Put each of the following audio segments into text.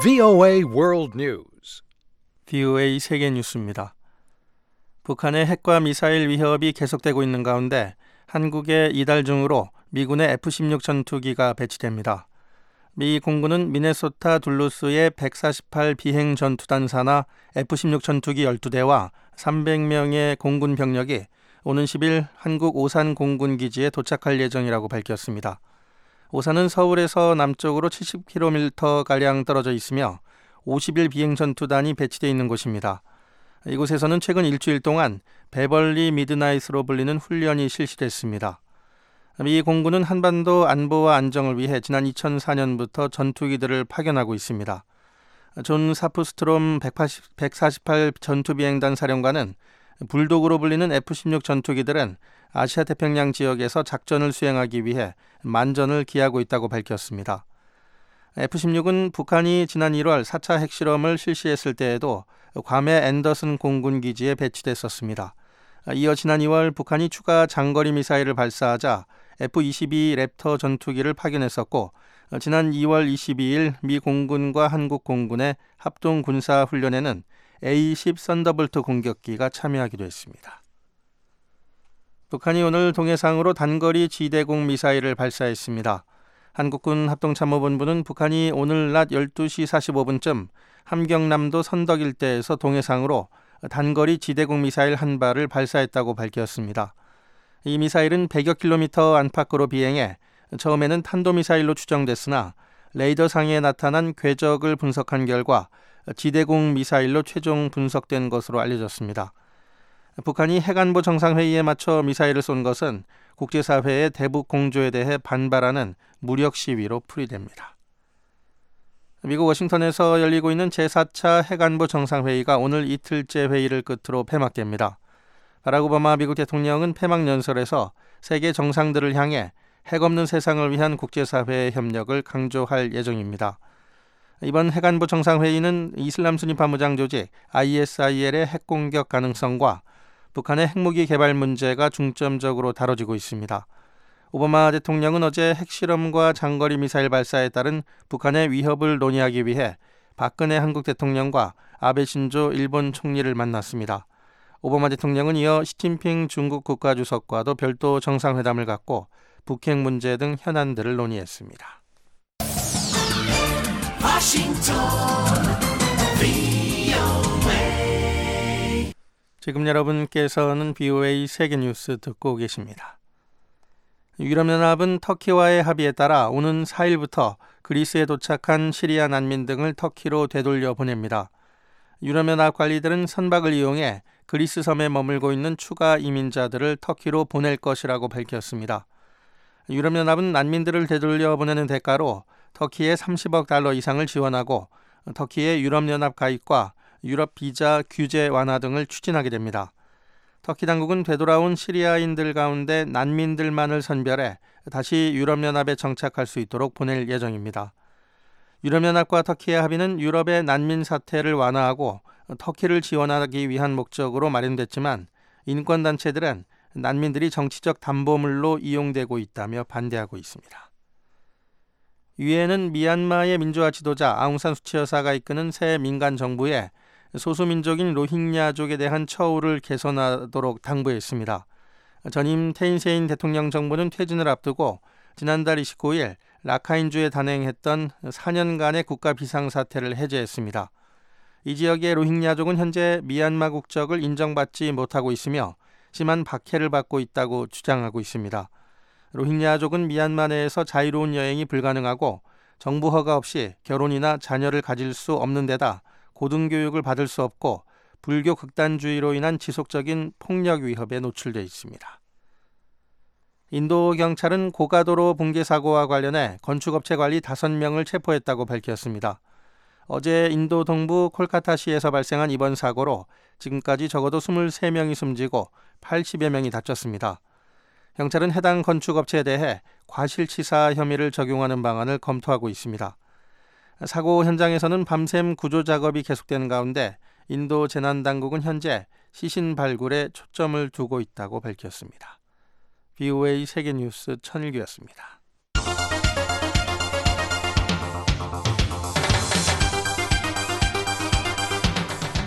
VOA World News. VOA 세계 뉴스입니다. 북한의 핵과 미사일 위협이 계속되고 있는 가운데 한국에 이달 중으로 미군의 F-16 전투기가 배치됩니다. 미 공군은 미네소타 둘루스의 148 비행 전투단사나 F-16 전투기 12대와 300명의 공군 병력이 오는 10일 한국 오산 공군기지에 도착할 예정이라고 밝혔습니다. 오산은 서울에서 남쪽으로 70km가량 떨어져 있으며 50일 비행 전투단이 배치되어 있는 곳입니다. 이곳에서는 최근 일주일 동안 베벌리 미드나잇으로 불리는 훈련이 실시됐습니다. 미 공군은 한반도 안보와 안정을 위해 지난 2004년부터 전투기들을 파견하고 있습니다. 존 사프스트롬 148 전투비행단 사령관은 불독으로 불리는 F-16 전투기들은 아시아 태평양 지역에서 작전을 수행하기 위해 만전을 기하고 있다고 밝혔습니다. F-16은 북한이 지난 1월 4차 핵실험을 실시했을 때에도 괌의 앤더슨 공군기지에 배치됐었습니다. 이어 지난 2월 북한이 추가 장거리 미사일을 발사하자 F-22 랩터 전투기를 파견했었고, 지난 2월 22일 미 공군과 한국 공군의 합동 군사훈련에는 A-10 썬더볼트 공격기가 참여하기도 했습니다. 북한이 오늘 동해상으로 단거리 지대공 미사일을 발사했습니다. 한국군 합동참모본부는 북한이 오늘 낮 12시 45분쯤 함경남도 선덕 일대에서 동해상으로 단거리 지대공 미사일 한 발을 발사했다고 밝혔습니다. 이 미사일은 100여 킬로미터 안팎으로 비행해 처음에는 탄도미사일로 추정됐으나 레이더상에 나타난 궤적을 분석한 결과 지대공 미사일로 최종 분석된 것으로 알려졌습니다. 북한이 핵안보 정상회의에 맞춰 미사일을 쏜 것은 국제사회의 대북 공조에 대해 반발하는 무력 시위로 풀이됩니다. 미국 워싱턴에서 열리고 있는 제4차 핵안보 정상회의가 오늘 이틀째 회의를 끝으로 폐막됩니다. 바락 오바마 미국 대통령은 폐막 연설에서 세계 정상들을 향해 핵 없는 세상을 위한 국제사회의 협력을 강조할 예정입니다. 이번 핵안보 정상회의는 이슬람 순위 반무장 조직 ISIL의 핵공격 가능성과 북한의 핵무기 개발 문제가 중점적으로 다뤄지고 있습니다. 오바마 대통령은 어제 핵실험과 장거리 미사일 발사에 따른 북한의 위협을 논의하기 위해 박근혜 한국 대통령과 아베 신조 일본 총리를 만났습니다. 오바마 대통령은 이어 시진핑 중국 국가주석과도 별도 정상회담을 갖고 북핵 문제 등 현안들을 논의했습니다. 지금 여러분께서는 VOA 세계뉴스 듣고 계십니다. 유럽연합은 터키와의 합의에 따라 오는 4일부터 그리스에 도착한 시리아 난민 등을 터키로 되돌려 보냅니다. 유럽연합 관리들은 선박을 이용해 그리스 섬에 머물고 있는 추가 이민자들을 터키로 보낼 것이라고 밝혔습니다. 유럽연합은 난민들을 되돌려 보내는 대가로 터키에 30억 달러 이상을 지원하고 터키의 유럽연합 가입과 유럽 비자 규제 완화 등을 추진하게 됩니다. 터키 당국은 되돌아온 시리아인들 가운데 난민들만을 선별해 다시 유럽연합에 정착할 수 있도록 보낼 예정입니다. 유럽연합과 터키의 합의는 유럽의 난민 사태를 완화하고 터키를 지원하기 위한 목적으로 마련됐지만 인권단체들은 난민들이 정치적 담보물로 이용되고 있다며 반대하고 있습니다. 유엔은 미얀마의 민주화 지도자 아웅산 수치 여사가 이끄는 새 민간 정부에 소수민족인 로힝야족에 대한 처우를 개선하도록 당부했습니다. 전임 테인세인 대통령 정부는 퇴진을 앞두고 지난달 29일 라카인주에 단행했던 4년간의 국가 비상사태를 해제했습니다. 이 지역의 로힝야족은 현재 미얀마 국적을 인정받지 못하고 있으며 심한 박해를 받고 있다고 주장하고 있습니다. 로힝야족은 미얀마 내에서 자유로운 여행이 불가능하고 정부 허가 없이 결혼이나 자녀를 가질 수 없는 데다 고등교육을 받을 수 없고 불교 극단주의로 인한 지속적인 폭력 위협에 노출돼 있습니다. 인도 경찰은 고가도로 붕괴 사고와 관련해 건축업체 관리 5명을 체포했다고 밝혔습니다. 어제 인도 동부 콜카타시에서 발생한 이번 사고로 지금까지 적어도 23명이 숨지고 80여 명이 다쳤습니다. 경찰은 해당 건축업체에 대해 과실치사 혐의를 적용하는 방안을 검토하고 있습니다. 사고 현장에서는 밤샘 구조 작업이 계속되는 가운데 인도 재난당국은 현재 시신 발굴에 초점을 두고 있다고 밝혔습니다. VOA 세계뉴스 천일규였습니다.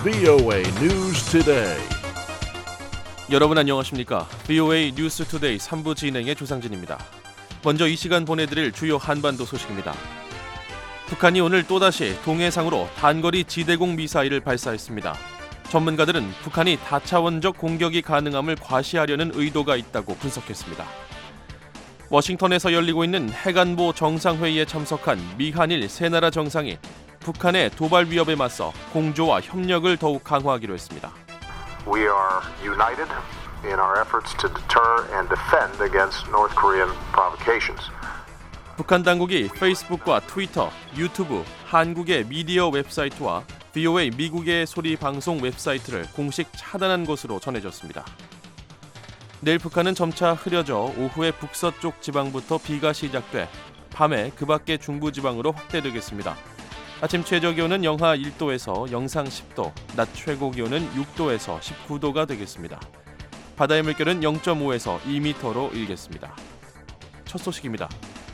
VOA News Today. 여러분 안녕하십니까? VOA 뉴스 투데이 3부 진행의 조상진입니다. 먼저 이 시간 보내드릴 주요 한반도 소식입니다. 북한이 오늘 또다시 동해상으로 단거리 지대공 미사일을 발사했습니다. 전문가들은 북한이 다차원적 공격이 가능함을 과시하려는 의도가 있다고 분석했습니다. 워싱턴에서 열리고 있는 해관보 정상회의에 참석한 미한일 세 나라 정상이 북한의 도발 위협에 맞서 공조와 협력을 더욱 강화하기로 했습니다. We are united in our efforts to deter and defend against North Korean provocations. 북한 당국이 페이스북과 트위터, 유튜브, 한국의 미디어 웹사이트와 VOA 미국의 소리 방송 웹사이트를 공식 차단한 것으로 전해졌습니다. 내일 북한은 점차 흐려져 오후에 북서쪽 지방부터 비가 시작돼 밤에 그 밖의 중부지방으로 확대되겠습니다. 아침 최저기온은 영하 1도에서 영상 10도, 낮 최고기온은 6도에서 19도가 되겠습니다. 바다의 물결은 0.5에서 2m로 일겠습니다. 첫 소식입니다.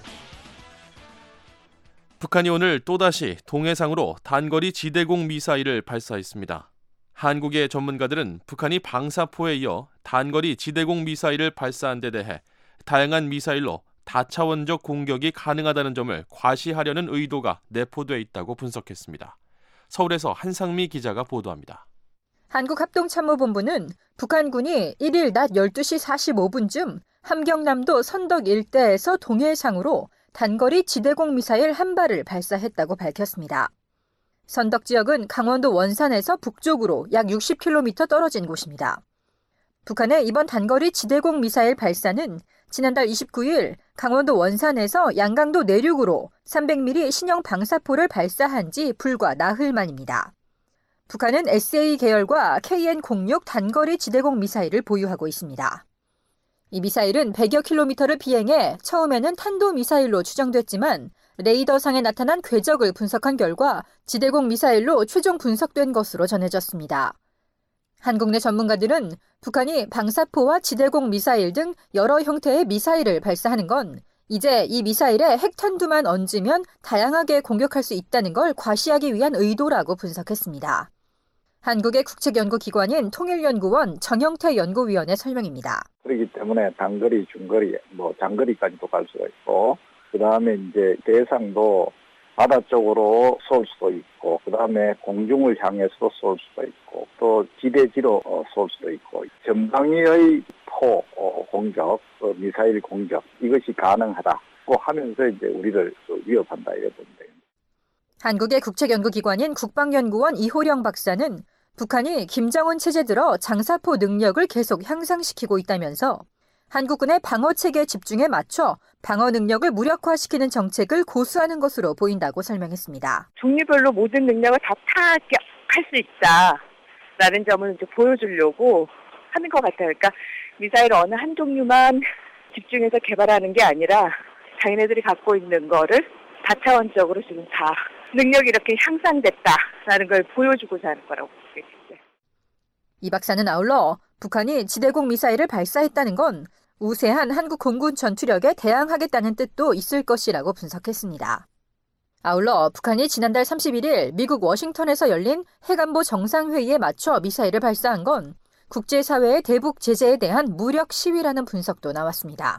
북한이 오늘 또다시 동해상으로 단거리 지대공 미사일을 발사했습니다. 한국의 전문가들은 북한이 방사포에 이어 단거리 지대공 미사일을 발사한 데 대해 다양한 미사일로 다차원적 공격이 가능하다는 점을 과시하려는 의도가 내포돼 있다고 분석했습니다. 서울에서 한상미 기자가 보도합니다. 한국합동참모본부는 북한군이 1일 낮 12시 45분쯤 함경남도 선덕 일대에서 동해상으로 단거리 지대공 미사일 한 발을 발사했다고 밝혔습니다. 선덕 지역은 강원도 원산에서 북쪽으로 약 60km 떨어진 곳입니다. 북한의 이번 단거리 지대공 미사일 발사는 지난달 29일 강원도 원산에서 양강도 내륙으로 300mm 신형 방사포를 발사한 지 불과 나흘 만입니다. 북한은 SA 계열과 KN-06 단거리 지대공 미사일을 보유하고 있습니다. 이 미사일은 100여 킬로미터를 비행해 처음에는 탄도미사일로 추정됐지만 레이더상에 나타난 궤적을 분석한 결과 지대공 미사일로 최종 분석된 것으로 전해졌습니다. 한국 내 전문가들은 북한이 방사포와 지대공 미사일 등 여러 형태의 미사일을 발사하는 건 이제 이 미사일에 핵탄두만 얹으면 다양하게 공격할 수 있다는 걸 과시하기 위한 의도라고 분석했습니다. 한국의 국책연구기관인 통일연구원 정영태 연구위원의 설명입니다. 그렇기 때문에 단거리, 중거리, 장거리까지도 갈 수가 있고, 그 다음에 이제 대상도 바다 쪽으로 쏠 수도 있고, 그 다음에 공중을 향해서 쏠 수도 있고, 또 지대지로 쏠 수도 있고, 전방위의 포 공격, 미사일 공격, 이것이 가능하다고 하면서 이제 우리를 위협한다 이래 보면 됩니다. 한국의 국책연구기관인 국방연구원 이호령 박사는 북한이 김정은 체제 들어 장사포 능력을 계속 향상시키고 있다면서 한국군의 방어체계 집중에 맞춰 방어 능력을 무력화시키는 정책을 고수하는 것으로 보인다고 설명했습니다. 종류별로 모든 능력을 다 타격할 수 있다라는 점을 이제 보여주려고 하는 것 같아요. 그러니까 미사일 어느 한 종류만 집중해서 개발하는 게 아니라 자기네들이 갖고 있는 거를 다차원적으로 지금 다 능력이 이렇게 향상됐다라는 걸 보여주고자 하는 거라고 보겠습니다. 이 박사는 아울러 북한이 지대공 미사일을 발사했다는 건 우세한 한국 공군 전투력에 대항하겠다는 뜻도 있을 것이라고 분석했습니다. 아울러 북한이 지난달 31일 미국 워싱턴에서 열린 해관보 정상회의에 맞춰 미사일을 발사한 건 국제사회의 대북 제재에 대한 무력 시위라는 분석도 나왔습니다.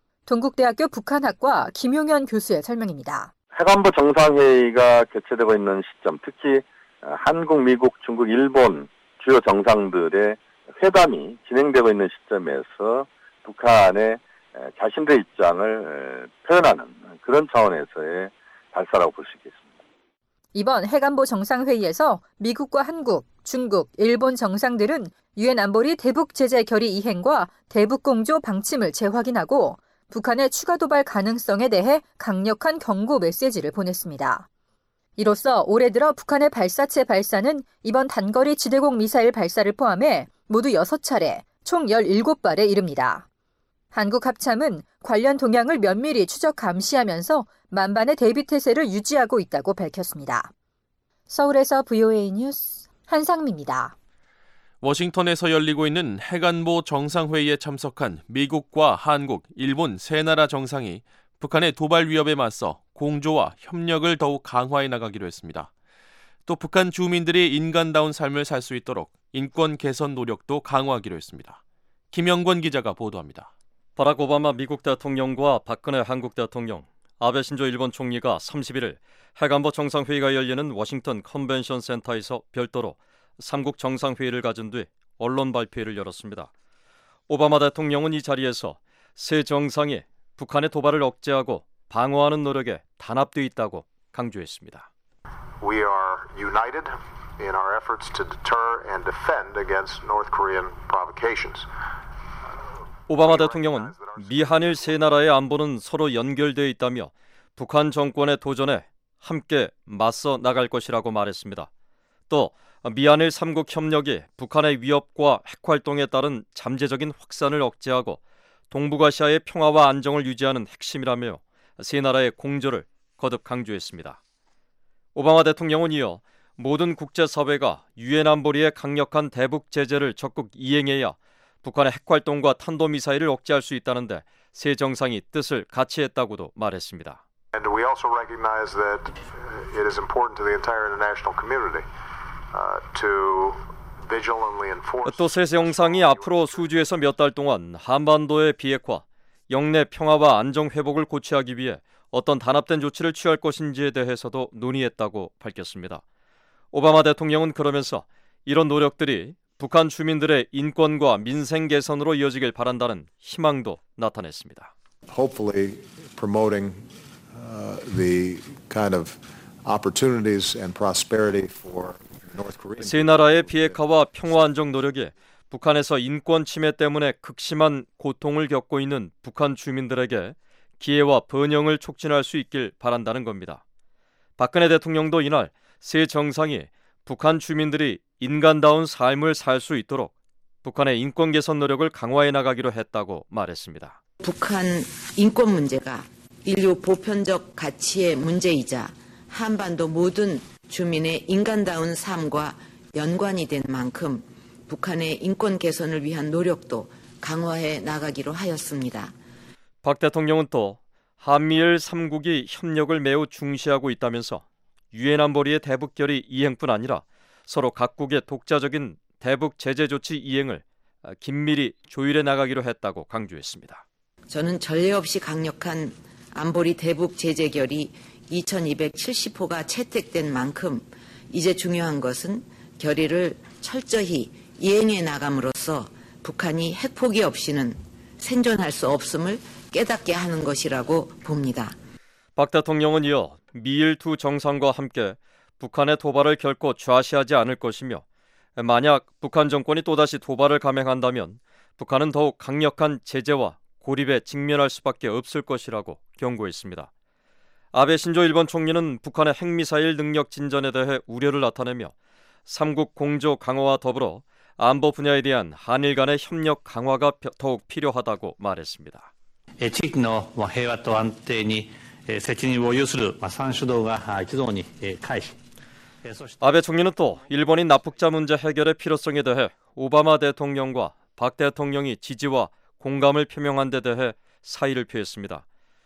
동국대학교 북한학과 김용현 교수의 설명입니다. 해관보 정상회의가 개최되고 있는 시점, 특히 한국, 미국, 중국, 일본 주요 정상들의 회담이 진행되고 있는 시점에서 북한의 자신들의 입장을 표현하는 그런 차원에서의 발사라고 볼 수 있겠습니다. 이번 해관보 정상회의에서 미국과 한국, 중국, 일본 정상들은 유엔 안보리 대북 제재 결의 이행과 대북 공조 방침을 재확인하고 북한의 추가 도발 가능성에 대해 강력한 경고 메시지를 보냈습니다. 이로써 올해 들어 북한의 발사체 발사는 이번 단거리 지대공 미사일 발사를 포함해 모두 6차례, 총 17발에 이릅니다. 한국 합참은 관련 동향을 면밀히 추적 감시하면서 만반의 대비 태세를 유지하고 있다고 밝혔습니다. 서울에서 VOA 뉴스 한상미입니다. 워싱턴에서 열리고 있는 해관보 정상회의에 참석한 미국과 한국, 일본 세 나라 정상이 북한의 도발 위협에 맞서 공조와 협력을 더욱 강화해 나가기로 했습니다. 또 북한 주민들이 인간다운 삶을 살 수 있도록 인권 개선 노력도 강화하기로 했습니다. 김영권 기자가 보도합니다. 바락 오바마 미국 대통령과 박근혜 한국 대통령, 아베 신조 일본 총리가 31일 핵안보 정상회의가 열리는 워싱턴 컨벤션 센터에서 별도로 3국 정상회의를 가진 뒤 언론 발표회를 열었습니다. 오바마 대통령은 이 자리에서 세 정상이 북한의 도발을 억제하고 방어하는 노력에 단합되어 있다고 강조했습니다. We are united in our efforts to deter and defend against North Korean provocations. 오바마 대통령은 미한일 세 나라의 안보는 서로 연결되어 있다며 북한 정권의 도전에 함께 맞서 나갈 것이라고 말했습니다. 또 미한일 3국 협력이 북한의 위협과 핵활동에 따른 잠재적인 확산을 억제하고 동북아시아의 평화와 안정을 유지하는 핵심이라며 세 나라의 공조를 거듭 강조했습니다. 오바마 대통령은 이어 모든 국제사회가 유엔 안보리의 강력한 대북 제재를 적극 이행해야 북한의 핵활동과 탄도미사일을 억제할 수 있다는데 세 정상이 뜻을 같이 했다고도 말했습니다. And we also recognize that it is important to the entire international community to vigilantly enforce. 또 세 정상이 앞으로 수주에서 몇 달 동안 한반도의 비핵화, 영내 평화와 안정 회복을 고취하기 위해 어떤 단합된 조치를 취할 것인지에 대해서도 논의했다고 밝혔습니다. 오바마 대통령은 그러면서 이런 노력들이 북한 주민들의 인권과 민생 개선으로 이어지길 바란다는 희망도 나타냈습니다. Hopefully promoting the kind of opportunities and prosperity for North Korea. 세 나라의 비핵화와 평화 안정 노력이 북한에서 인권 침해 때문에 극심한 고통을 겪고 있는 북한 주민들에게 기회와 번영을 촉진할 수 있길 바란다는 겁니다. 박근혜 대통령도 이날 세 정상이 북한 주민들이 인간다운 삶을 살 수 있도록 북한의 인권 개선 노력을 강화해 나가기로 했다고 말했습니다. 북한 인권 문제가 인류 보편적 가치의 문제이자 한반도 모든 주민의 인간다운 삶과 연관이 된 만큼 북한의 인권 개선을 위한 노력도 강화해 나가기로 하였습니다. 박 대통령은 또 한미일 3국이 협력을 매우 중시하고 있다면서 유엔 안보리의 대북 결의 이행뿐 아니라 서로 각국의 독자적인 대북 제재 조치 이행을 긴밀히 조율해 나가기로 했다고 강조했습니다. 저는 전례 없이 강력한 안보리 대북 제재 결의 2270호가 채택된 만큼 이제 중요한 것은 결의를 철저히 이행해 나감으로써 북한이 핵포기 없이는 생존할 수 없음을 깨닫게 하는 것이라고 봅니다. 박 대통령은 이어 미일 두 정상과 함께 북한의 도발을 결코 좌시하지 않을 것이며 만약 북한 정권이 또다시 도발을 감행한다면 북한은 더욱 강력한 제재와 고립에 직면할 수밖에 없을 것이라고 경고했습니다. 아베 신조 일본 총리는 북한의 핵미사일 능력 진전에 대해 우려를 나타내며 3국 공조 강화와 더불어 안보 분야에 대한 한일 간의 협력 강화가 더욱 필요하다고 말했습니다. 地域の平和と安定に責任を有する三主導が一堂に会し 아베 총리는 또 일본인 납북자 문제 해결의 필요성에 대해 오바마 대통령과 박 대통령이 지지와 공감을 표명한 데 대해 사의를 표했습니다.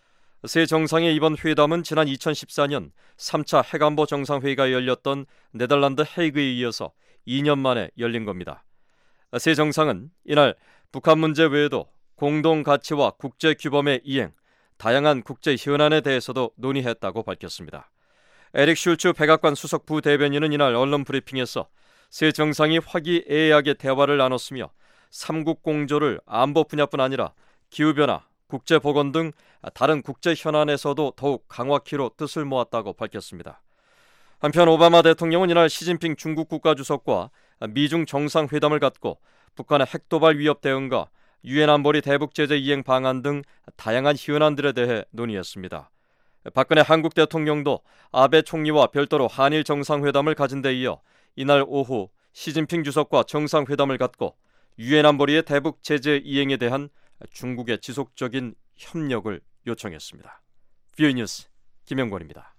세 정상의 이번 회담은 지난 2014년 3차 핵안보 정상회의가 열렸던 네덜란드 헤이그에 이어서 2년 만에 열린 겁니다. 세 정상은 이날 북한 문제 외에도 공동 가치와 국제 규범의 이행, 다양한 국제 현안에 대해서도 논의했다고 밝혔습니다. 에릭 슐츠 백악관 수석 부대변인은 이날 언론 브리핑에서 세 정상이 화기애애하게 대화를 나눴으며 3국 공조를 안보 분야뿐 아니라 기후변화, 국제보건 등 다른 국제 현안에서도 더욱 강화키로 뜻을 모았다고 밝혔습니다. 한편 오바마 대통령은 이날 시진핑 중국 국가주석과 미중 정상회담을 갖고 북한의 핵도발 위협 대응과 유엔 안보리 대북 제재 이행 방안 등 다양한 현안들에 대해 논의했습니다. 박근혜 한국 대통령도 아베 총리와 별도로 한일 정상회담을 가진 데 이어 이날 오후 시진핑 주석과 정상회담을 갖고 유엔 안보리의 대북 제재 이행에 대한 중국의 지속적인 협력을 요청했습니다. VOA 뉴스 김영권입니다.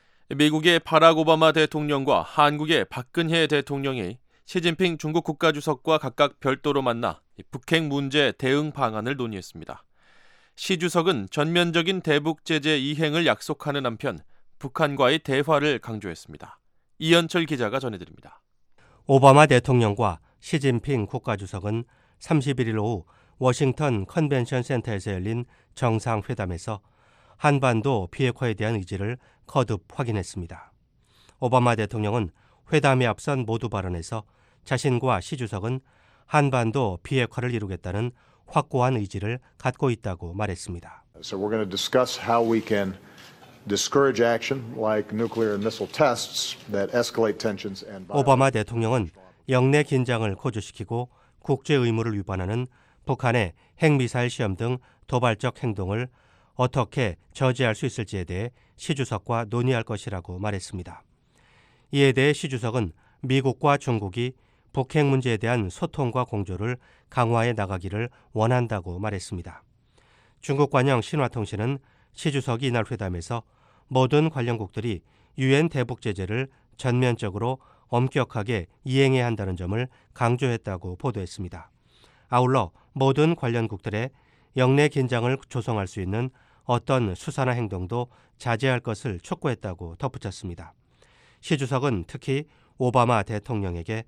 미국의 바락 오바마 대통령과 한국의 박근혜 대통령이 시진핑 중국 국가주석과 각각 별도로 만나 북핵 문제 대응 방안을 논의했습니다. 시 주석은 전면적인 대북 제재 이행을 약속하는 한편 북한과의 대화를 강조했습니다. 이현철 기자가 전해드립니다. 오바마 대통령과 시진핑 국가주석은 31일 오후 워싱턴 컨벤션 센터에서 열린 정상회담에서 한반도 비핵화에 대한 의지를 거듭 확인했습니다. 오바마 대통령은 회담에 앞선 모두 발언에서 자신과 시 주석은 한반도 비핵화를 이루겠다는 확고한 의지를 갖고 있다고 말했습니다. So we're going to discuss how we can discourage action like nuclear and missile tests that escalate tensions and violence. 오바마 대통령은 영내 긴장을 고조시키고 국제 의무를 위반하는 북한의 핵미사일 시험 등 도발적 행동을 어떻게 저지할 수 있을지에 대해 시 주석과 논의할 것이라고 말했습니다. 이에 대해 시 주석은 미국과 중국이 북핵 문제에 대한 소통과 공조를 강화해 나가기를 원한다고 말했습니다. 중국 관영 신화통신은 시 주석이 이날 회담에서 모든 관련국들이 유엔 대북 제재를 전면적으로 엄격하게 이행해야 한다는 점을 강조했다고 보도했습니다. 아울러 모든 관련국들의 영내 긴장을 조성할 수 있는 어떤 수사나 행동도 자제할 것을 촉구했다고 덧붙였습니다. 시 주석은 특히 오바마 대통령에게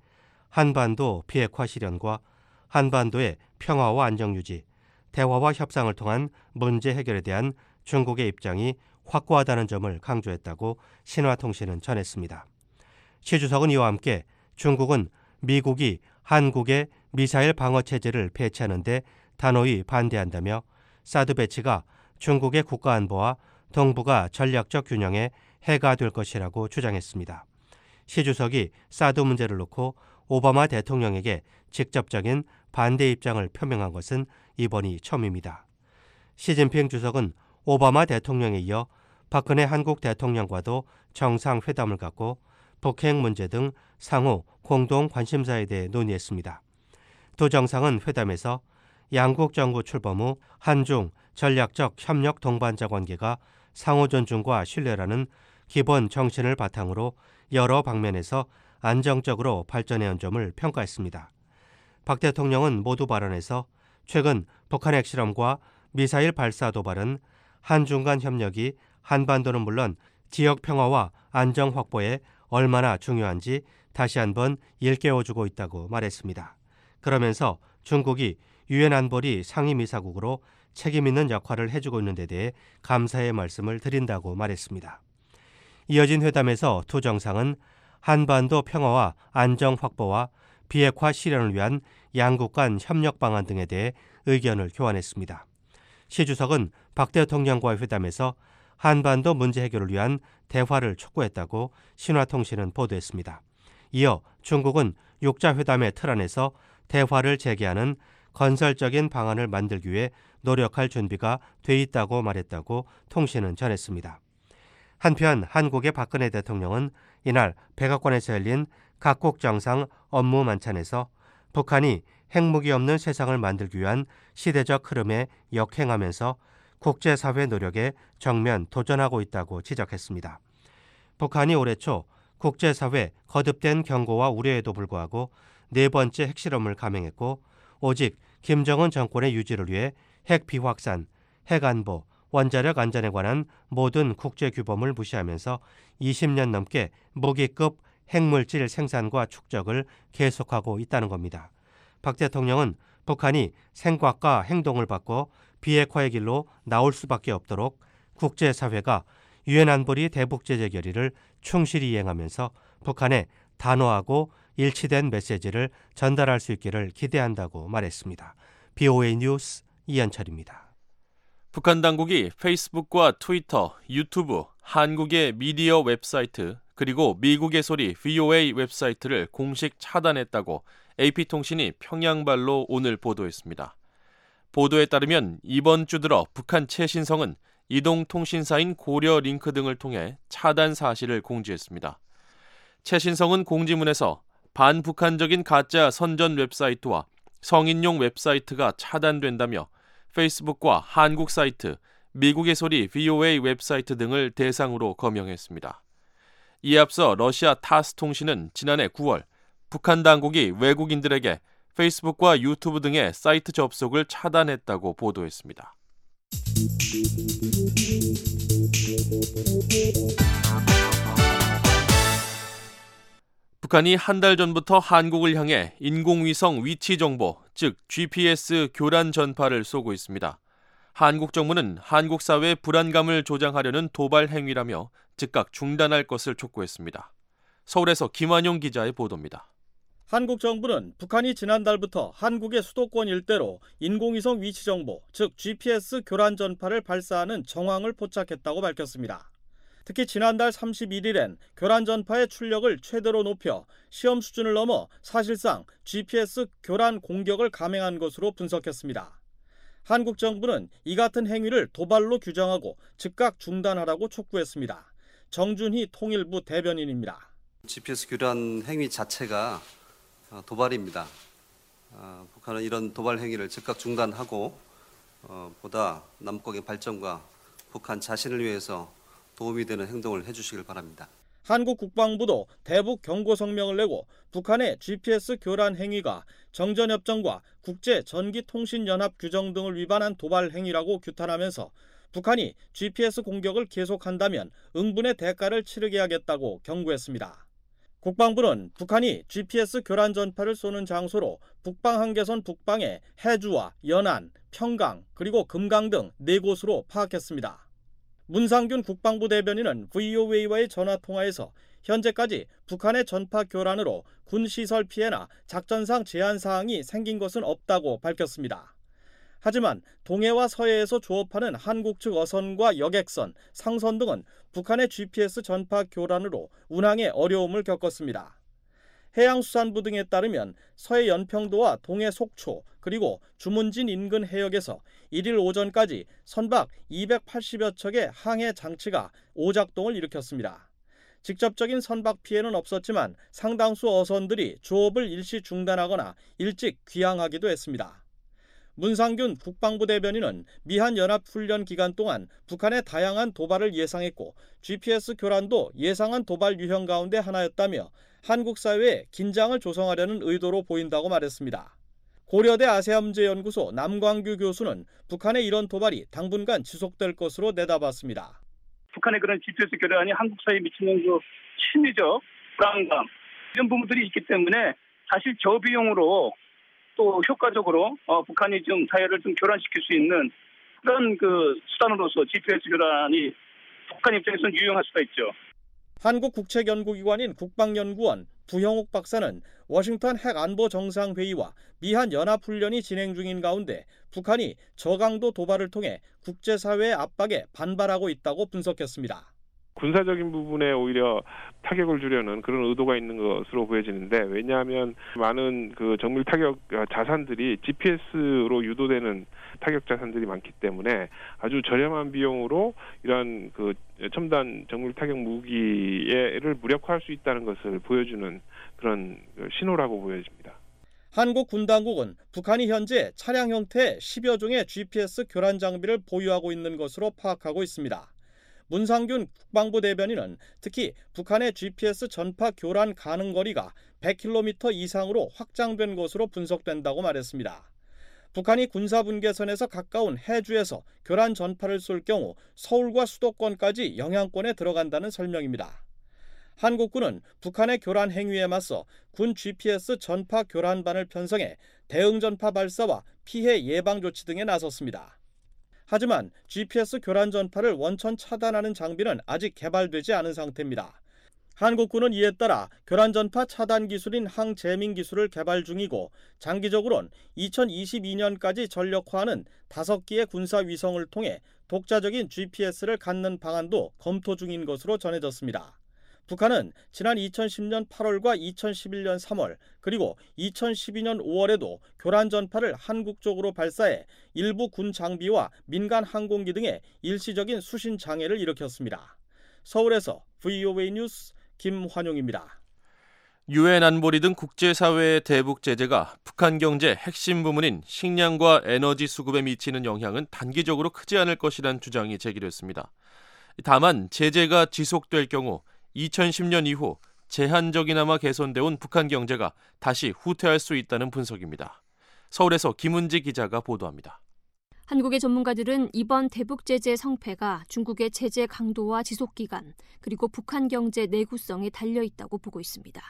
한반도 비핵화 실현과 한반도의 평화와 안정 유지, 대화와 협상을 통한 문제 해결에 대한 중국의 입장이 확고하다는 점을 강조했다고 신화통신은 전했습니다. 시 주석은 이와 함께 중국은 미국이 한국의 미사일 방어 체제를 배치하는 데 단호히 반대한다며 사드 배치가 중국의 국가 안보와 동북아 전략적 균형에 해가 될 것이라고 주장했습니다. 시 주석이 사드 문제를 놓고 오바마 대통령에게 직접적인 반대 입장을 표명한 것은 이번이 처음입니다. 시진핑 주석은 오바마 대통령에 이어 박근혜 한국 대통령과도 정상회담을 갖고 북핵 문제 등 상호 공동 관심사에 대해 논의했습니다. 두 정상은 회담에서 양국 정부 출범 후 한중 전략적 협력 동반자 관계가 상호 존중과 신뢰라는 기본 정신을 바탕으로 여러 방면에서 안정적으로 발전해온 점을 평가했습니다. 박 대통령은 모두 발언에서 최근 북한 핵실험과 미사일 발사 도발은 한중 간 협력이 한반도는 물론 지역 평화와 안정 확보에 얼마나 중요한지 다시 한번 일깨워주고 있다고 말했습니다. 그러면서 중국이 유엔 안보리 상임이사국으로 책임 있는 역할을 해주고 있는 데 대해 감사의 말씀을 드린다고 말했습니다. 이어진 회담에서 두 정상은 한반도 평화와 안정 확보와 비핵화 실현을 위한 양국 간 협력 방안 등에 대해 의견을 교환했습니다. 시 주석은 박 대통령과의 회담에서 한반도 문제 해결을 위한 대화를 촉구했다고 신화통신은 보도했습니다. 이어 중국은 육자회담의 틀 안에서 대화를 재개하는 건설적인 방안을 만들기 위해 노력할 준비가 돼 있다고 말했다고 통신은 전했습니다. 한편 한국의 박근혜 대통령은 이날 백악관에서 열린 각국 정상 업무 만찬에서 북한이 핵무기 없는 세상을 만들기 위한 시대적 흐름에 역행하면서 국제사회 노력에 정면 도전하고 있다고 지적했습니다. 북한이 올해 초 국제사회 거듭된 경고와 우려에도 불구하고 네 번째 핵실험을 감행했고 오직 김정은 정권의 유지를 위해 핵 비확산, 핵안보, 원자력 안전에 관한 모든 국제규범을 무시하면서 20년 넘게 무기급 핵물질 생산과 축적을 계속하고 있다는 겁니다. 박 대통령은 북한이 생각과 행동을 바꿔 비핵화의 길로 나올 수밖에 없도록 국제사회가 유엔 안보리 대북제재 결의를 충실히 이행하면서 북한에 단호하고 일치된 메시지를 전달할 수 있기를 기대한다고 말했습니다. BOA 뉴스 이현철입니다. 북한 당국이 페이스북과 트위터, 유튜브, 한국의 미디어 웹사이트 그리고 미국의 소리 VOA 웹사이트를 공식 차단했다고 AP통신이 평양발로 오늘 보도했습니다. 보도에 따르면 이번 주 들어 북한 최신성은 이동통신사인 고려링크 등을 통해 차단 사실을 공지했습니다. 최신성은 공지문에서 반북한적인 가짜 선전 웹사이트와 성인용 웹사이트가 차단된다며 페이스북과 한국 사이트, 미국의 소리 VOA 웹사이트 등을 대상으로 거명했습니다. 이에 앞서 러시아 타스 통신은 지난해 9월 북한 당국이 외국인들에게 페이스북과 유튜브 등의 사이트 접속을 차단했다고 보도했습니다. 북한이 한 달 전부터 한국을 향해 인공위성 위치 정보, 즉 GPS 교란 전파를 쏘고 있습니다. 한국 정부는 한국 사회의 불안감을 조장하려는 도발 행위라며 즉각 중단할 것을 촉구했습니다. 서울에서 김환용 기자의 보도입니다. 한국 정부는 북한이 지난달부터 한국의 수도권 일대로 인공위성 위치 정보, 즉 GPS 교란 전파를 발사하는 정황을 포착했다고 밝혔습니다. 특히 지난달 31일엔 교란 전파의 출력을 최대로 높여 시험 수준을 넘어 사실상 GPS 교란 공격을 감행한 것으로 분석했습니다. 한국 정부는 이 같은 행위를 도발로 규정하고 즉각 중단하라고 촉구했습니다. 정준희 통일부 대변인입니다. GPS 교란 행위 자체가 도발입니다. 북한은 이런 도발 행위를 즉각 중단하고 보다 남북의 발전과 북한 자신을 위해서 도움이 되는 행동을 해주시길 바랍니다. 한국 국방부도 대북 경고 성명을 내고 북한의 GPS 교란 행위가 정전협정과 국제전기통신연합 규정 등을 위반한 도발 행위라고 규탄하면서 북한이 GPS 공격을 계속한다면 응분의 대가를 치르게 하겠다고 경고했습니다. 국방부는 북한이 GPS 교란 전파를 쏘는 장소로 북방한계선 북방의 해주와 연안, 평강, 그리고 금강 등 4곳으로 파악했습니다. 문상균 국방부 대변인은 VOA와의 전화통화에서 현재까지 북한의 전파 교란으로 군시설 피해나 작전상 제한 사항이 생긴 것은 없다고 밝혔습니다. 하지만 동해와 서해에서 조업하는 한국 측 어선과 여객선, 상선 등은 북한의 GPS 전파 교란으로 운항에 어려움을 겪었습니다. 해양수산부 등에 따르면 서해 연평도와 동해 속초 그리고 주문진 인근 해역에서 1일 오전까지 선박 280여 척의 항해 장치가 오작동을 일으켰습니다. 직접적인 선박 피해는 없었지만 상당수 어선들이 조업을 일시 중단하거나 일찍 귀향하기도 했습니다. 문상균 국방부 대변인은 미한연합훈련 기간 동안 북한의 다양한 도발을 예상했고 GPS 교란도 예상한 도발 유형 가운데 하나였다며 한국 사회에 긴장을 조성하려는 의도로 보인다고 말했습니다. 고려대 아세아문제연구소 남광규 교수는 북한의 이런 도발이 당분간 지속될 것으로 내다봤습니다. 북한의 그런 GPS 교란이 한국 사회에 미치는 그 심리적 불안감 이런 부분들이 있기 때문에 사실 저비용으로 또 효과적으로 북한이 좀 사회를 좀 교란시킬 수 있는 그런 그 수단으로서 GPS 교란이 북한 입장에서는 유용할 수가 있죠. 한국국책연구기관인 국방연구원 부형욱 박사는 워싱턴 핵안보정상회의와 미한연합훈련이 진행 중인 가운데 북한이 저강도 도발을 통해 국제사회의 압박에 반발하고 있다고 분석했습니다. 군사적인 부분에 오히려 타격을 주려는 그런 의도가 있는 것으로 보여지는데 왜냐하면 많은 그 정밀 타격 자산들이 GPS로 유도되는 타격 자산들이 많기 때문에 아주 저렴한 비용으로 이러한 그 첨단 정밀 타격 무기를 무력화할 수 있다는 것을 보여주는 그런 신호라고 보여집니다. 한국 군 당국은 북한이 현재 차량 형태의 10여 종의 GPS 교란 장비를 보유하고 있는 것으로 파악하고 있습니다. 문상균 국방부 대변인은 특히 북한의 GPS 전파 교란 가능 거리가 100km 이상으로 확장된 것으로 분석된다고 말했습니다. 북한이 군사분계선에서 가까운 해주에서 교란 전파를 쏠 경우 서울과 수도권까지 영향권에 들어간다는 설명입니다. 한국군은 북한의 교란 행위에 맞서 군 GPS 전파 교란반을 편성해 대응 전파 발사와 피해 예방 조치 등에 나섰습니다. 하지만 GPS 교란 전파를 원천 차단하는 장비는 아직 개발되지 않은 상태입니다. 한국군은 이에 따라 교란 전파 차단 기술인 항재민 기술을 개발 중이고 장기적으로는 2022년까지 전력화하는 5기의 군사 위성을 통해 독자적인 GPS를 갖는 방안도 검토 중인 것으로 전해졌습니다. 북한은 지난 2010년 8월과 2011년 3월 그리고 2012년 5월에도 교란 전파를 한국 쪽으로 발사해 일부 군 장비와 민간 항공기 등의 일시적인 수신 장애를 일으켰습니다. 서울에서 VOA 뉴스 김환용입니다. 유엔 안보리 등 국제사회의 대북 제재가 북한 경제 핵심 부문인 식량과 에너지 수급에 미치는 영향은 단기적으로 크지 않을 것이란 주장이 제기됐습니다. 다만 제재가 지속될 경우 2010년 이후 제한적이나마 개선돼 온 북한 경제가 다시 후퇴할 수 있다는 분석입니다. 서울에서 김은지 기자가 보도합니다. 한국의 전문가들은 이번 대북 제재 성패가 중국의 제재 강도와 지속 기간 그리고 북한 경제 내구성에 달려 있다고 보고 있습니다.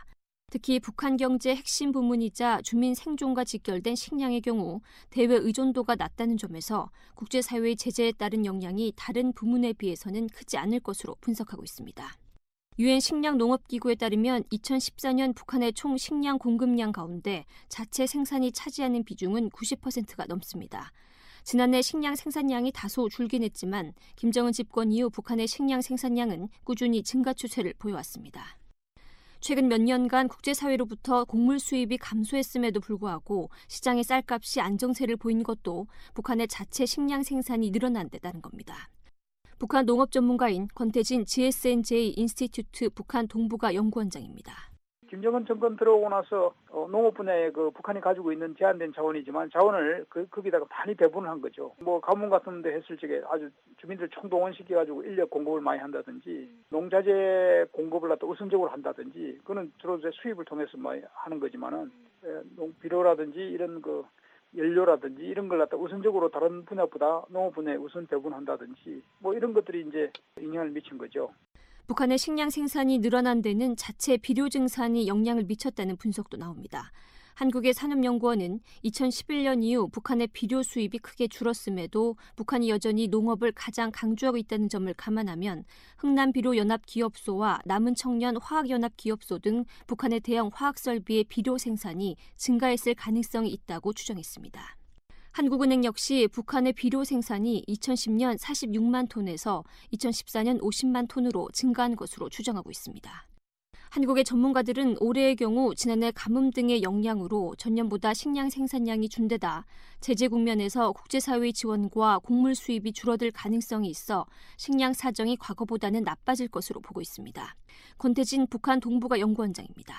특히 북한 경제의 핵심 부문이자 주민 생존과 직결된 식량의 경우 대외 의존도가 낮다는 점에서 국제사회의 제재에 따른 영향이 다른 부문에 비해서는 크지 않을 것으로 분석하고 있습니다. 유엔 식량농업기구에 따르면 2014년 북한의 총 식량 공급량 가운데 자체 생산이 차지하는 비중은 90%가 넘습니다. 지난해 식량 생산량이 다소 줄긴 했지만 김정은 집권 이후 북한의 식량 생산량은 꾸준히 증가 추세를 보여왔습니다. 최근 몇 년간 국제사회로부터 곡물 수입이 감소했음에도 불구하고 시장의 쌀값이 안정세를 보인 것도 북한의 자체 식량 생산이 늘어난 데다는 겁니다. 북한 농업 전문가인 권태진 GSNJ 인스티튜트 북한 동북아 연구원장입니다. 김정은 정권 들어오고 나서 농업 분야에 북한이 가지고 있는 제한된 자원이지만 자원을 거기다가 많이 배분을 한 거죠. 가뭄 같은 데 했을 적에 아주 주민들 총동원시켜가지고 인력 공급을 많이 한다든지 농자재 공급을 갖다 우선적으로 한다든지 그거는 주로 이제 수입을 통해서 많이 하는 거지만은 비료라든지 이런 연료라든지 이런 걸 갖다 우선적으로 다른 분야보다 농업 분야에 우선 배분한다든지 이런 것들이 이제 영향을 미친 거죠. 북한의 식량 생산이 늘어난 데는 자체 비료 증산이 영향을 미쳤다는 분석도 나옵니다. 한국의 산업연구원은 2011년 이후 북한의 비료 수입이 크게 줄었음에도 북한이 여전히 농업을 가장 강조하고 있다는 점을 감안하면 흥남비료연합기업소와 남은청년화학연합기업소 등 북한의 대형 화학설비의 비료 생산이 증가했을 가능성이 있다고 추정했습니다. 한국은행 역시 북한의 비료 생산이 2010년 46만 톤에서 2014년 50만 톤으로 증가한 것으로 추정하고 있습니다. 한국의 전문가들은 올해의 경우 지난해 가뭄 등의 영향으로 전년보다 식량 생산량이 준 데다 제재 국면에서 국제사회의 지원과 곡물 수입이 줄어들 가능성이 있어 식량 사정이 과거보다는 나빠질 것으로 보고 있습니다. 권태진 북한 동북아 연구원장입니다.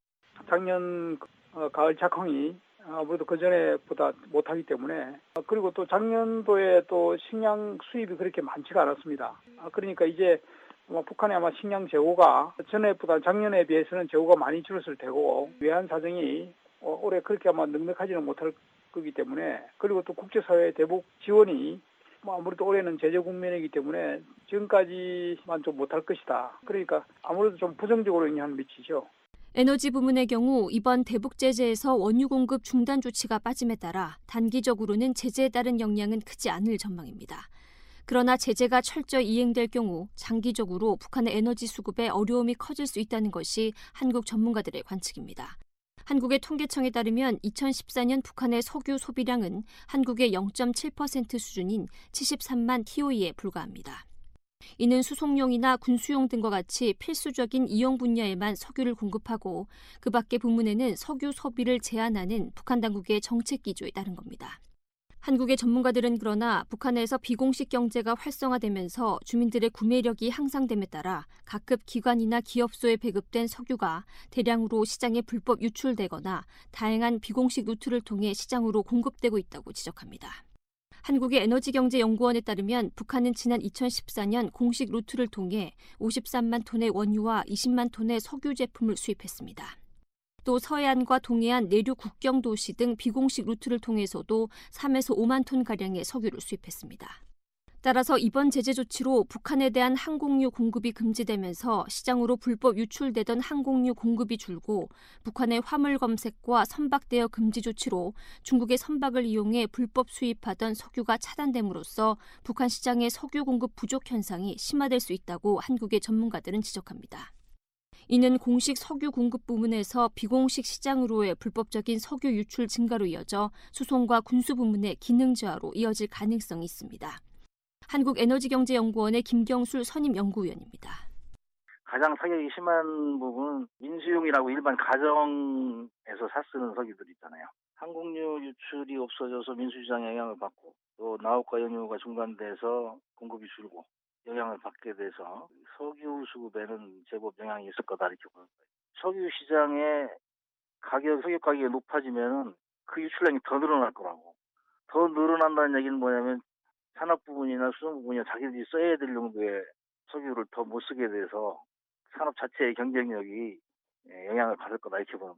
작년 가을 작황이 아무래도 그전에보다 못하기 때문에 그리고 또 작년도에 또 식량 수입이 그렇게 많지가 않았습니다. 그러니까 이제 북한의 아마 식량 재고가 전에보다 작년에 비해서는 재고가 많이 줄었을 테고 외환 사정이 올해 그렇게 아마 넉넉하지는 못할 거기 때문에 그리고 또 국제사회 대북 지원이 아무래도 올해는 제재 국면이기 때문에 지금까지만 좀 못할 것이다. 그러니까 아무래도 좀 부정적으로 영향을 미치죠. 에너지 부문의 경우 이번 대북 제재에서 원유 공급 중단 조치가 빠짐에 따라 단기적으로는 제재에 따른 영향은 크지 않을 전망입니다. 그러나 제재가 철저히 이행될 경우 장기적으로 북한의 에너지 수급에 어려움이 커질 수 있다는 것이 한국 전문가들의 관측입니다. 한국의 통계청에 따르면 2014년 북한의 석유 소비량은 한국의 0.7% 수준인 73만 TOE에 불과합니다. 이는 수송용이나 군수용 등과 같이 필수적인 이용 분야에만 석유를 공급하고 그 밖의 부문에는 석유 소비를 제한하는 북한 당국의 정책 기조에 따른 겁니다. 한국의 전문가들은 그러나 북한에서 비공식 경제가 활성화되면서 주민들의 구매력이 향상됨에 따라 각급 기관이나 기업소에 배급된 석유가 대량으로 시장에 불법 유출되거나 다양한 비공식 루트를 통해 시장으로 공급되고 있다고 지적합니다. 한국의 에너지경제연구원에 따르면 북한은 지난 2014년 공식 루트를 통해 53만 톤의 원유와 20만 톤의 석유 제품을 수입했습니다. 또 서해안과 동해안 내륙 국경 도시 등 비공식 루트를 통해서도 3에서 5만 톤가량의 석유를 수입했습니다. 따라서 이번 제재 조치로 북한에 대한 항공유 공급이 금지되면서 시장으로 불법 유출되던 항공유 공급이 줄고 북한의 화물 검색과 선박 대여 금지 조치로 중국의 선박을 이용해 불법 수입하던 석유가 차단됨으로써 북한 시장의 석유 공급 부족 현상이 심화될 수 있다고 한국의 전문가들은 지적합니다. 이는 공식 석유 공급 부문에서 비공식 시장으로의 불법적인 석유 유출 증가로 이어져 수송과 군수 부문의 기능 저하로 이어질 가능성이 있습니다. 한국에너지경제연구원의 김경술 선임연구위원입니다. 가장 타격이 심한 부분은 민수용이라고 일반 가정에서 쓰는 석유들 있잖아요. 항공유 유출이 없어져서 민수시장에 영향을 받고 또 나옥과 연유가 중단돼서 공급이 줄고 영향을 받게 돼서 석유 수급에는 제법 영향이 있을 거다 이렇게 보는 거예요. 석유 시장의 석유 가격이 높아지면 그 유출량이 더 늘어날 거라고. 더 늘어난다는 얘기는 뭐냐면 산업 부분이나 수송 부분이나 자기들이 써야 될 정도의 석유를 더 못 쓰게 돼서 산업 자체의 경쟁력이 영향을 받을 거다 이렇게 보는 거예요.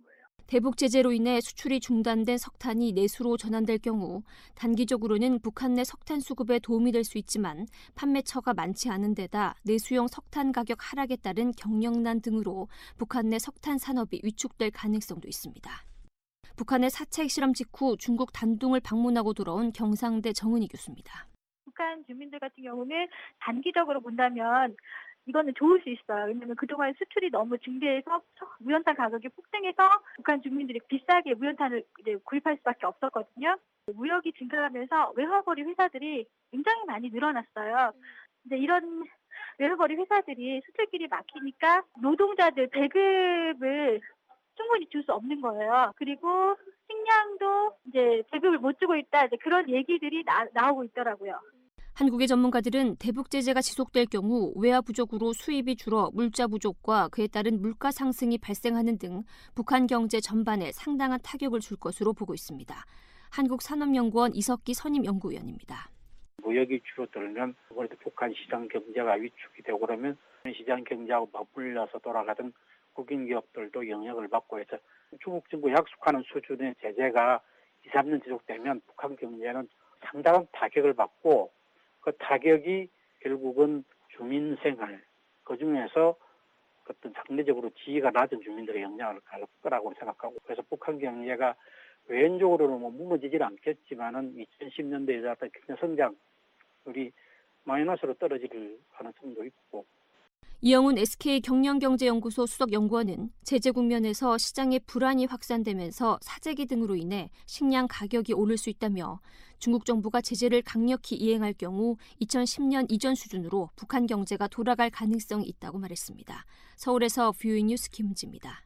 대북 제재로 인해 수출이 중단된 석탄이 내수로 전환될 경우 단기적으로는 북한 내 석탄 수급에 도움이 될 수 있지만 판매처가 많지 않은 데다 내수용 석탄 가격 하락에 따른 경영난 등으로 북한 내 석탄 산업이 위축될 가능성도 있습니다. 북한의 사책 실험 직후 중국 단둥을 방문하고 돌아온 경상대 정은희 교수입니다. 북한 주민들 같은 경우는 단기적으로 본다면 이거는 좋을 수 있어요. 왜냐하면 그동안 수출이 너무 증대해서 무연탄 가격이 폭등해서 북한 주민들이 비싸게 무연탄을 이제 구입할 수밖에 없었거든요. 무역이 증가하면서 외화거래 회사들이 굉장히 많이 늘어났어요. 근데 이런 외화거래 회사들이 수출길이 막히니까 노동자들 배급을 충분히 줄 수 없는 거예요. 그리고 식량도 이제 배급을 못 주고 있다. 이제 그런 얘기들이 나오고 있더라고요. 한국의 전문가들은 대북 제재가 지속될 경우 외화 부족으로 수입이 줄어 물자 부족과 그에 따른 물가 상승이 발생하는 등 북한 경제 전반에 상당한 타격을 줄 것으로 보고 있습니다. 한국산업연구원 이석기 선임연구위원입니다. 무역이 줄어들면 아무래도 북한 시장 경제가 위축이 되고 그러면 시장 경제하고 맞물려서 돌아가던 국인 기업들도 영향을 받고 해서 중국 정부 약속하는 수준의 제재가 2, 3년 지속되면 북한 경제는 상당한 타격을 받고 그 타격이 결국은 주민 생활, 그중에서 어떤 상대적으로 지위가 낮은 주민들의 영향을 갈 거라고 생각하고 그래서 북한 경제가 외연적으로는 무너지질 않겠지만은 2010년대에 나왔던 경제 성장률이 마이너스로 떨어질 가능성도 있고. 이영훈 SK 경영경제연구소 수석연구원은 제재 국면에서 시장의 불안이 확산되면서 사재기 등으로 인해 식량 가격이 오를 수 있다며 중국 정부가 제재를 강력히 이행할 경우 2010년 이전 수준으로 북한 경제가 돌아갈 가능성이 있다고 말했습니다. 서울에서 뷰이 뉴스 김은지입니다.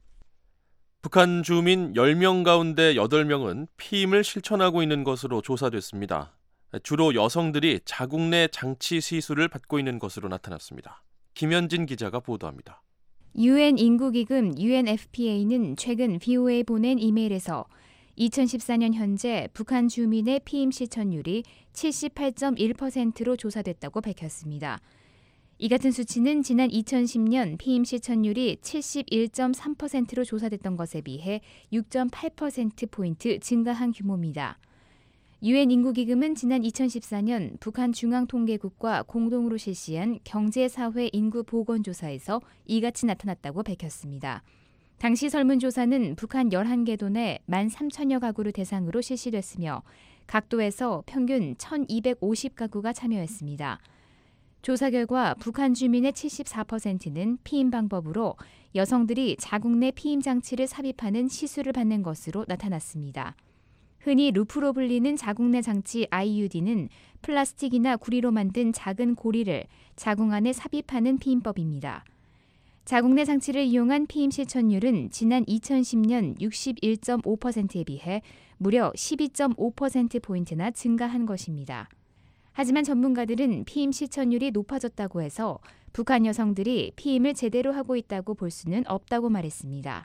북한 주민 10명 가운데 8명은 피임을 실천하고 있는 것으로 조사됐습니다. 주로 여성들이 자국 내 장치 시술을 받고 있는 것으로 나타났습니다. 김현진 기자가 보도합니다. UN 인구기금 UNFPA는 최근 VOA에 보낸 이메일에서 2014년 현재 북한 주민의 피임 실천율이 78.1%로 조사됐다고 밝혔습니다. 이 같은 수치는 지난 2010년 피임 실천율이 71.3%로 조사됐던 것에 비해 6.8%포인트 증가한 규모입니다. UN 인구기금은 지난 2014년 북한 중앙통계국과 공동으로 실시한 경제사회 인구 보건조사에서 이같이 나타났다고 밝혔습니다. 당시 설문조사는 북한 11개 도내 13,000여 가구를 대상으로 실시됐으며 각 도에서 평균 1,250가구가 참여했습니다. 조사 결과 북한 주민의 74%는 피임 방법으로 여성들이 자국 내 피임 장치를 삽입하는 시술을 받는 것으로 나타났습니다. 흔히 루프로 불리는 자국 내 장치 IUD는 플라스틱이나 구리로 만든 작은 고리를 자궁 안에 삽입하는 피임법입니다. 자국 내 장치를 이용한 피임 실천율은 지난 2010년 61.5%에 비해 무려 12.5%포인트나 증가한 것입니다. 하지만 전문가들은 피임 실천율이 높아졌다고 해서 북한 여성들이 피임을 제대로 하고 있다고 볼 수는 없다고 말했습니다.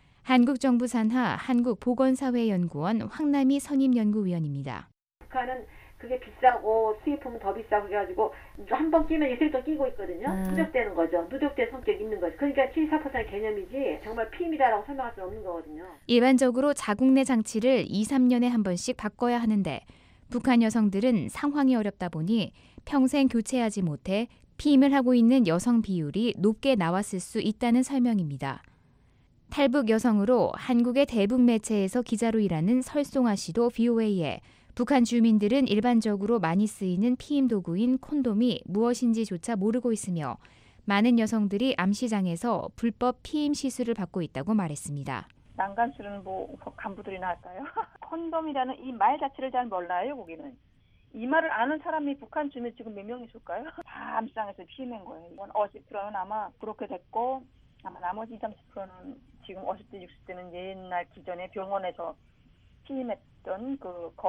한국정부 산하 한국보건사회연구원 황남희 선임연구위원입니다. 북한은 그게 비싸고 수입품은 더 비싸고 그래가지고 한 번 끼면 이슬도 끼고 있거든요. 누적되는 거죠. 누적된 성격이 있는 거죠. 그러니까 74% 개념이지 정말 피임이다라고 설명할 수 없는 거거든요. 일반적으로 자국 내 장치를 2, 3년에 한 번씩 바꿔야 하는데 북한 여성들은 상황이 어렵다 보니 평생 교체하지 못해 피임을 하고 있는 여성 비율이 높게 나왔을 수 있다는 설명입니다. 탈북 여성으로 한국의 대북 매체에서 기자로 일하는 설송아 씨도 VOA에 북한 주민들은 일반적으로 많이 쓰이는 피임 도구인 콘돔이 무엇인지조차 모르고 있으며 많은 여성들이 암시장에서 불법 피임 시술을 받고 있다고 말했습니다. 난간술은 간부들이나 할까요? 콘돔이라는 이 말 자체를 잘 몰라요, 거기는. 이 말을 아는 사람이 북한 주민 지금 몇 명 있을까요? 다 암시장에서 피임한 거예요. 이건 50%는 아마 그렇게 됐고 아마 나머지 20, 30%는 지금 50대, 60대는 옛날 기존에 병원에서 피임했던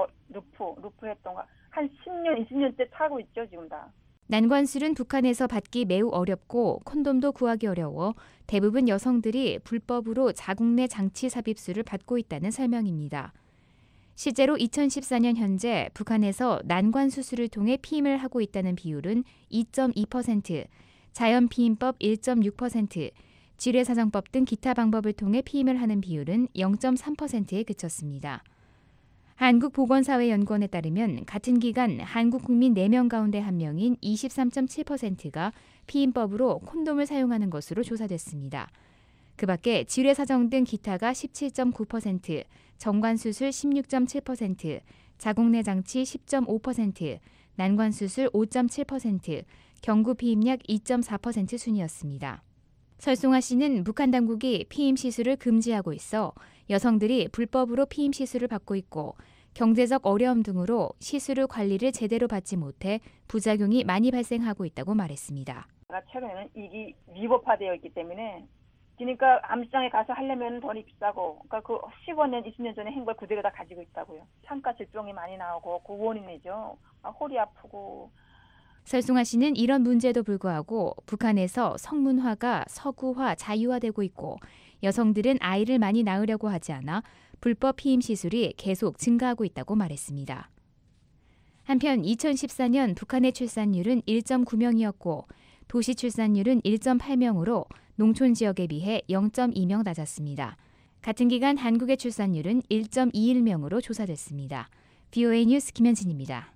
루프 했던 거 한 10년, 20년째 타고 있죠, 지금 다. 난관술은 북한에서 받기 매우 어렵고 콘돔도 구하기 어려워 대부분 여성들이 불법으로 자국 내 장치 삽입술을 받고 있다는 설명입니다. 실제로 2014년 현재 북한에서 난관 수술을 통해 피임을 하고 있다는 비율은 2.2%, 자연 피임법 1.6%, 지뢰사정법 등 기타 방법을 통해 피임을 하는 비율은 0.3%에 그쳤습니다. 한국보건사회연구원에 따르면 같은 기간 한국 국민 4명 가운데 1명인 23.7%가 피임법으로 콘돔을 사용하는 것으로 조사됐습니다. 그 밖에 지뢰사정 등 기타가 17.9%, 정관수술 16.7%, 자궁내장치 10.5%, 난관수술 5.7%, 경구피임약 2.4% 순이었습니다. 설송아 씨는 북한 당국이 피임 시술을 금지하고 있어 여성들이 불법으로 피임 시술을 받고 있고 경제적 어려움 등으로 시술 후 관리를 제대로 받지 못해 부작용이 많이 발생하고 있다고 말했습니다. 최근에는 이게 위법화되어 있기 때문에 그러니까 암시장에 가서 하려면 돈이 비싸고 그러니까 그 10년, 20년 전에 한 걸 그대로 다 가지고 있다고요. 창가 질병이 많이 나오고 그 원인이죠. 허리 아프고. 설송아 씨는 이런 문제도 불구하고 북한에서 성문화가 서구화, 자유화되고 있고 여성들은 아이를 많이 낳으려고 하지 않아 불법 피임 시술이 계속 증가하고 있다고 말했습니다. 한편 2014년 북한의 출산율은 1.9명이었고 도시 출산율은 1.8명으로 농촌 지역에 비해 0.2명 낮았습니다. 같은 기간 한국의 출산율은 1.21명으로 조사됐습니다. VOA 뉴스 김현진입니다.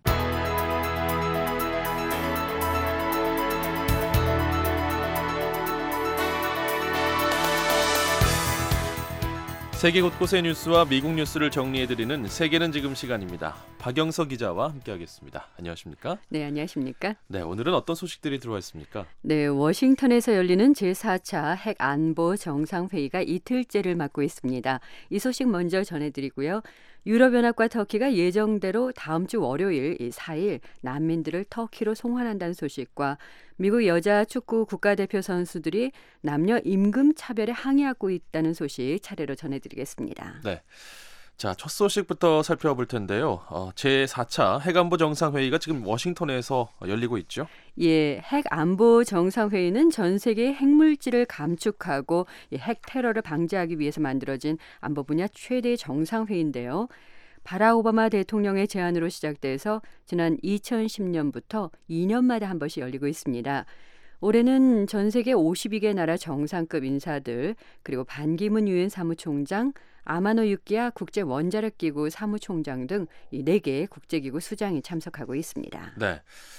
세계 곳곳의 뉴스와 미국 뉴스를 정리해드리는 세계는 지금 시간입니다. 박영서 기자와 함께하겠습니다. 안녕하십니까? 네, 안녕하십니까? 네, 오늘은 어떤 소식들이 들어와 있습니까? 네, 워싱턴에서 열리는 제4차 핵 안보 정상회의가 이틀째를 맞고 있습니다. 이 소식 먼저 전해드리고요. 유럽연합과 터키가 예정대로 다음 주 월요일 4일 난민들을 터키로 송환한다는 소식과 미국 여자 축구 국가대표 선수들이 남녀 임금 차별에 항의하고 있다는 소식 차례로 전해드리겠습니다. 네. 자, 첫 소식부터 살펴볼 텐데요. 제4차 핵안보 정상회의가 지금 워싱턴에서 열리고 있죠? 예, 핵안보 정상회의는 전 세계의 핵물질을 감축하고 핵 테러를 방지하기 위해서 만들어진 안보 분야 최대 정상회의인데요. 바락 오바마 대통령의 제안으로 시작돼서 지난 2010년부터 2년마다 한 번씩 열리고 있습니다. 올해는 전 세계 52개 나라 정상급 인사들, 그리고 반기문 유엔 사무총장, 아마노 유키야 국제원자력기구 사무총장 등 4개 국제기구 수장이 참석하고 있습니다. 네.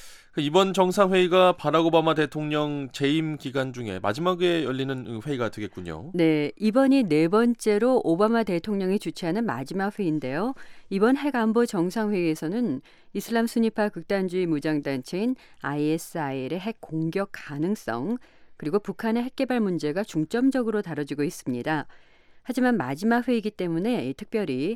이번 정상회의가 바락 오바마 대통령 재임 기간 중에 마지막에 열리는 회의가 되겠군요. 네, 이번이 4번째로 오바마 대통령이 주최하는 마지막 회의인데요. 이번 핵안보 정상회의에서는 이슬람 순위파 극단주의 무장단체인 ISIL의 핵 공격 가능성, 그리고 북한의 핵개발 문제가 중점적으로 다뤄지고 있습니다. 하지만 마지막 회의이기 때문에 특별히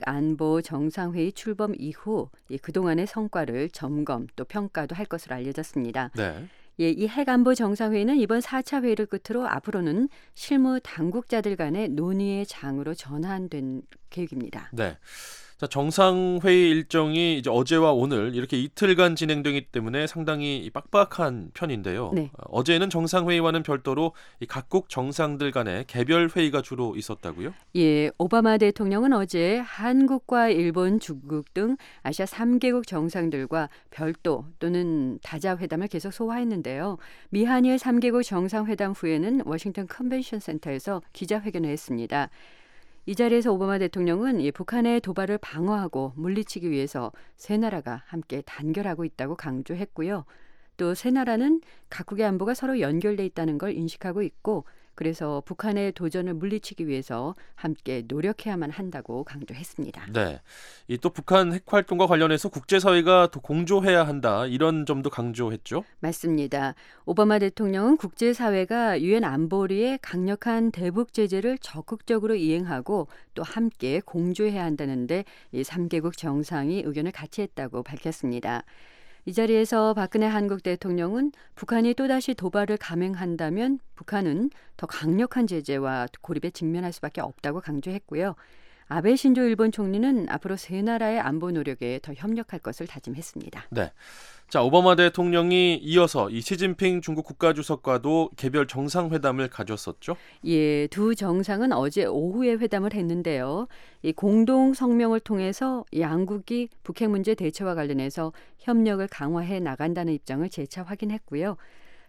핵안보 정상회의 출범 이후 그동안의 성과를 점검 또 평가도 할 것으로 알려졌습니다. 네. 예, 이 핵안보 정상회의는 이번 4차 회의를 끝으로 앞으로는 실무 당국자들 간의 논의의 장으로 전환된 계획입니다. 네. 자, 정상회의 일정이 이제 어제와 오늘 이렇게 이틀간 진행되기 때문에 상당히 빡빡한 편인데요. 네. 어제는 정상회의와는 별도로 이 각국 정상들 간의 개별 회의가 주로 있었다고요? 예, 오바마 대통령은 어제 한국과 일본, 중국 등 아시아 3개국 정상들과 별도 또는 다자회담을 계속 소화했는데요. 미한일 3개국 정상회담 후에는 워싱턴 컨벤션 센터에서 기자회견을 했습니다. 이 자리에서 오바마 대통령은 북한의 도발을 방어하고 물리치기 위해서 세 나라가 함께 단결하고 있다고 강조했고요. 또 세 나라는 각국의 안보가 서로 연결돼 있다는 걸 인식하고 있고 그래서 북한의 도전을 물리치기 위해서 함께 노력해야만 한다고 강조했습니다. 네, 이 또 북한 핵 활동과 관련해서 국제사회가 더 공조해야 한다 이런 점도 강조했죠? 맞습니다. 오바마 대통령은 국제사회가 유엔 안보리의 강력한 대북 제재를 적극적으로 이행하고 또 함께 공조해야 한다는데 이 3개국 정상이 의견을 같이 했다고 밝혔습니다. 이 자리에서 박근혜 한국 대통령은 북한이 또다시 도발을 감행한다면 북한은 더 강력한 제재와 고립에 직면할 수밖에 없다고 강조했고요. 아베 신조 일본 총리는 앞으로 세 나라의 안보 노력에 더 협력할 것을 다짐했습니다. 네. 자, 오바마 대통령이 이어서 이 시진핑 중국 국가주석과도 개별 정상회담을 가졌었죠? 예, 두 정상은 어제 오후에 회담을 했는데요. 이 공동 성명을 통해서 양국이 북핵 문제 대처와 관련해서 협력을 강화해 나간다는 입장을 재차 확인했고요.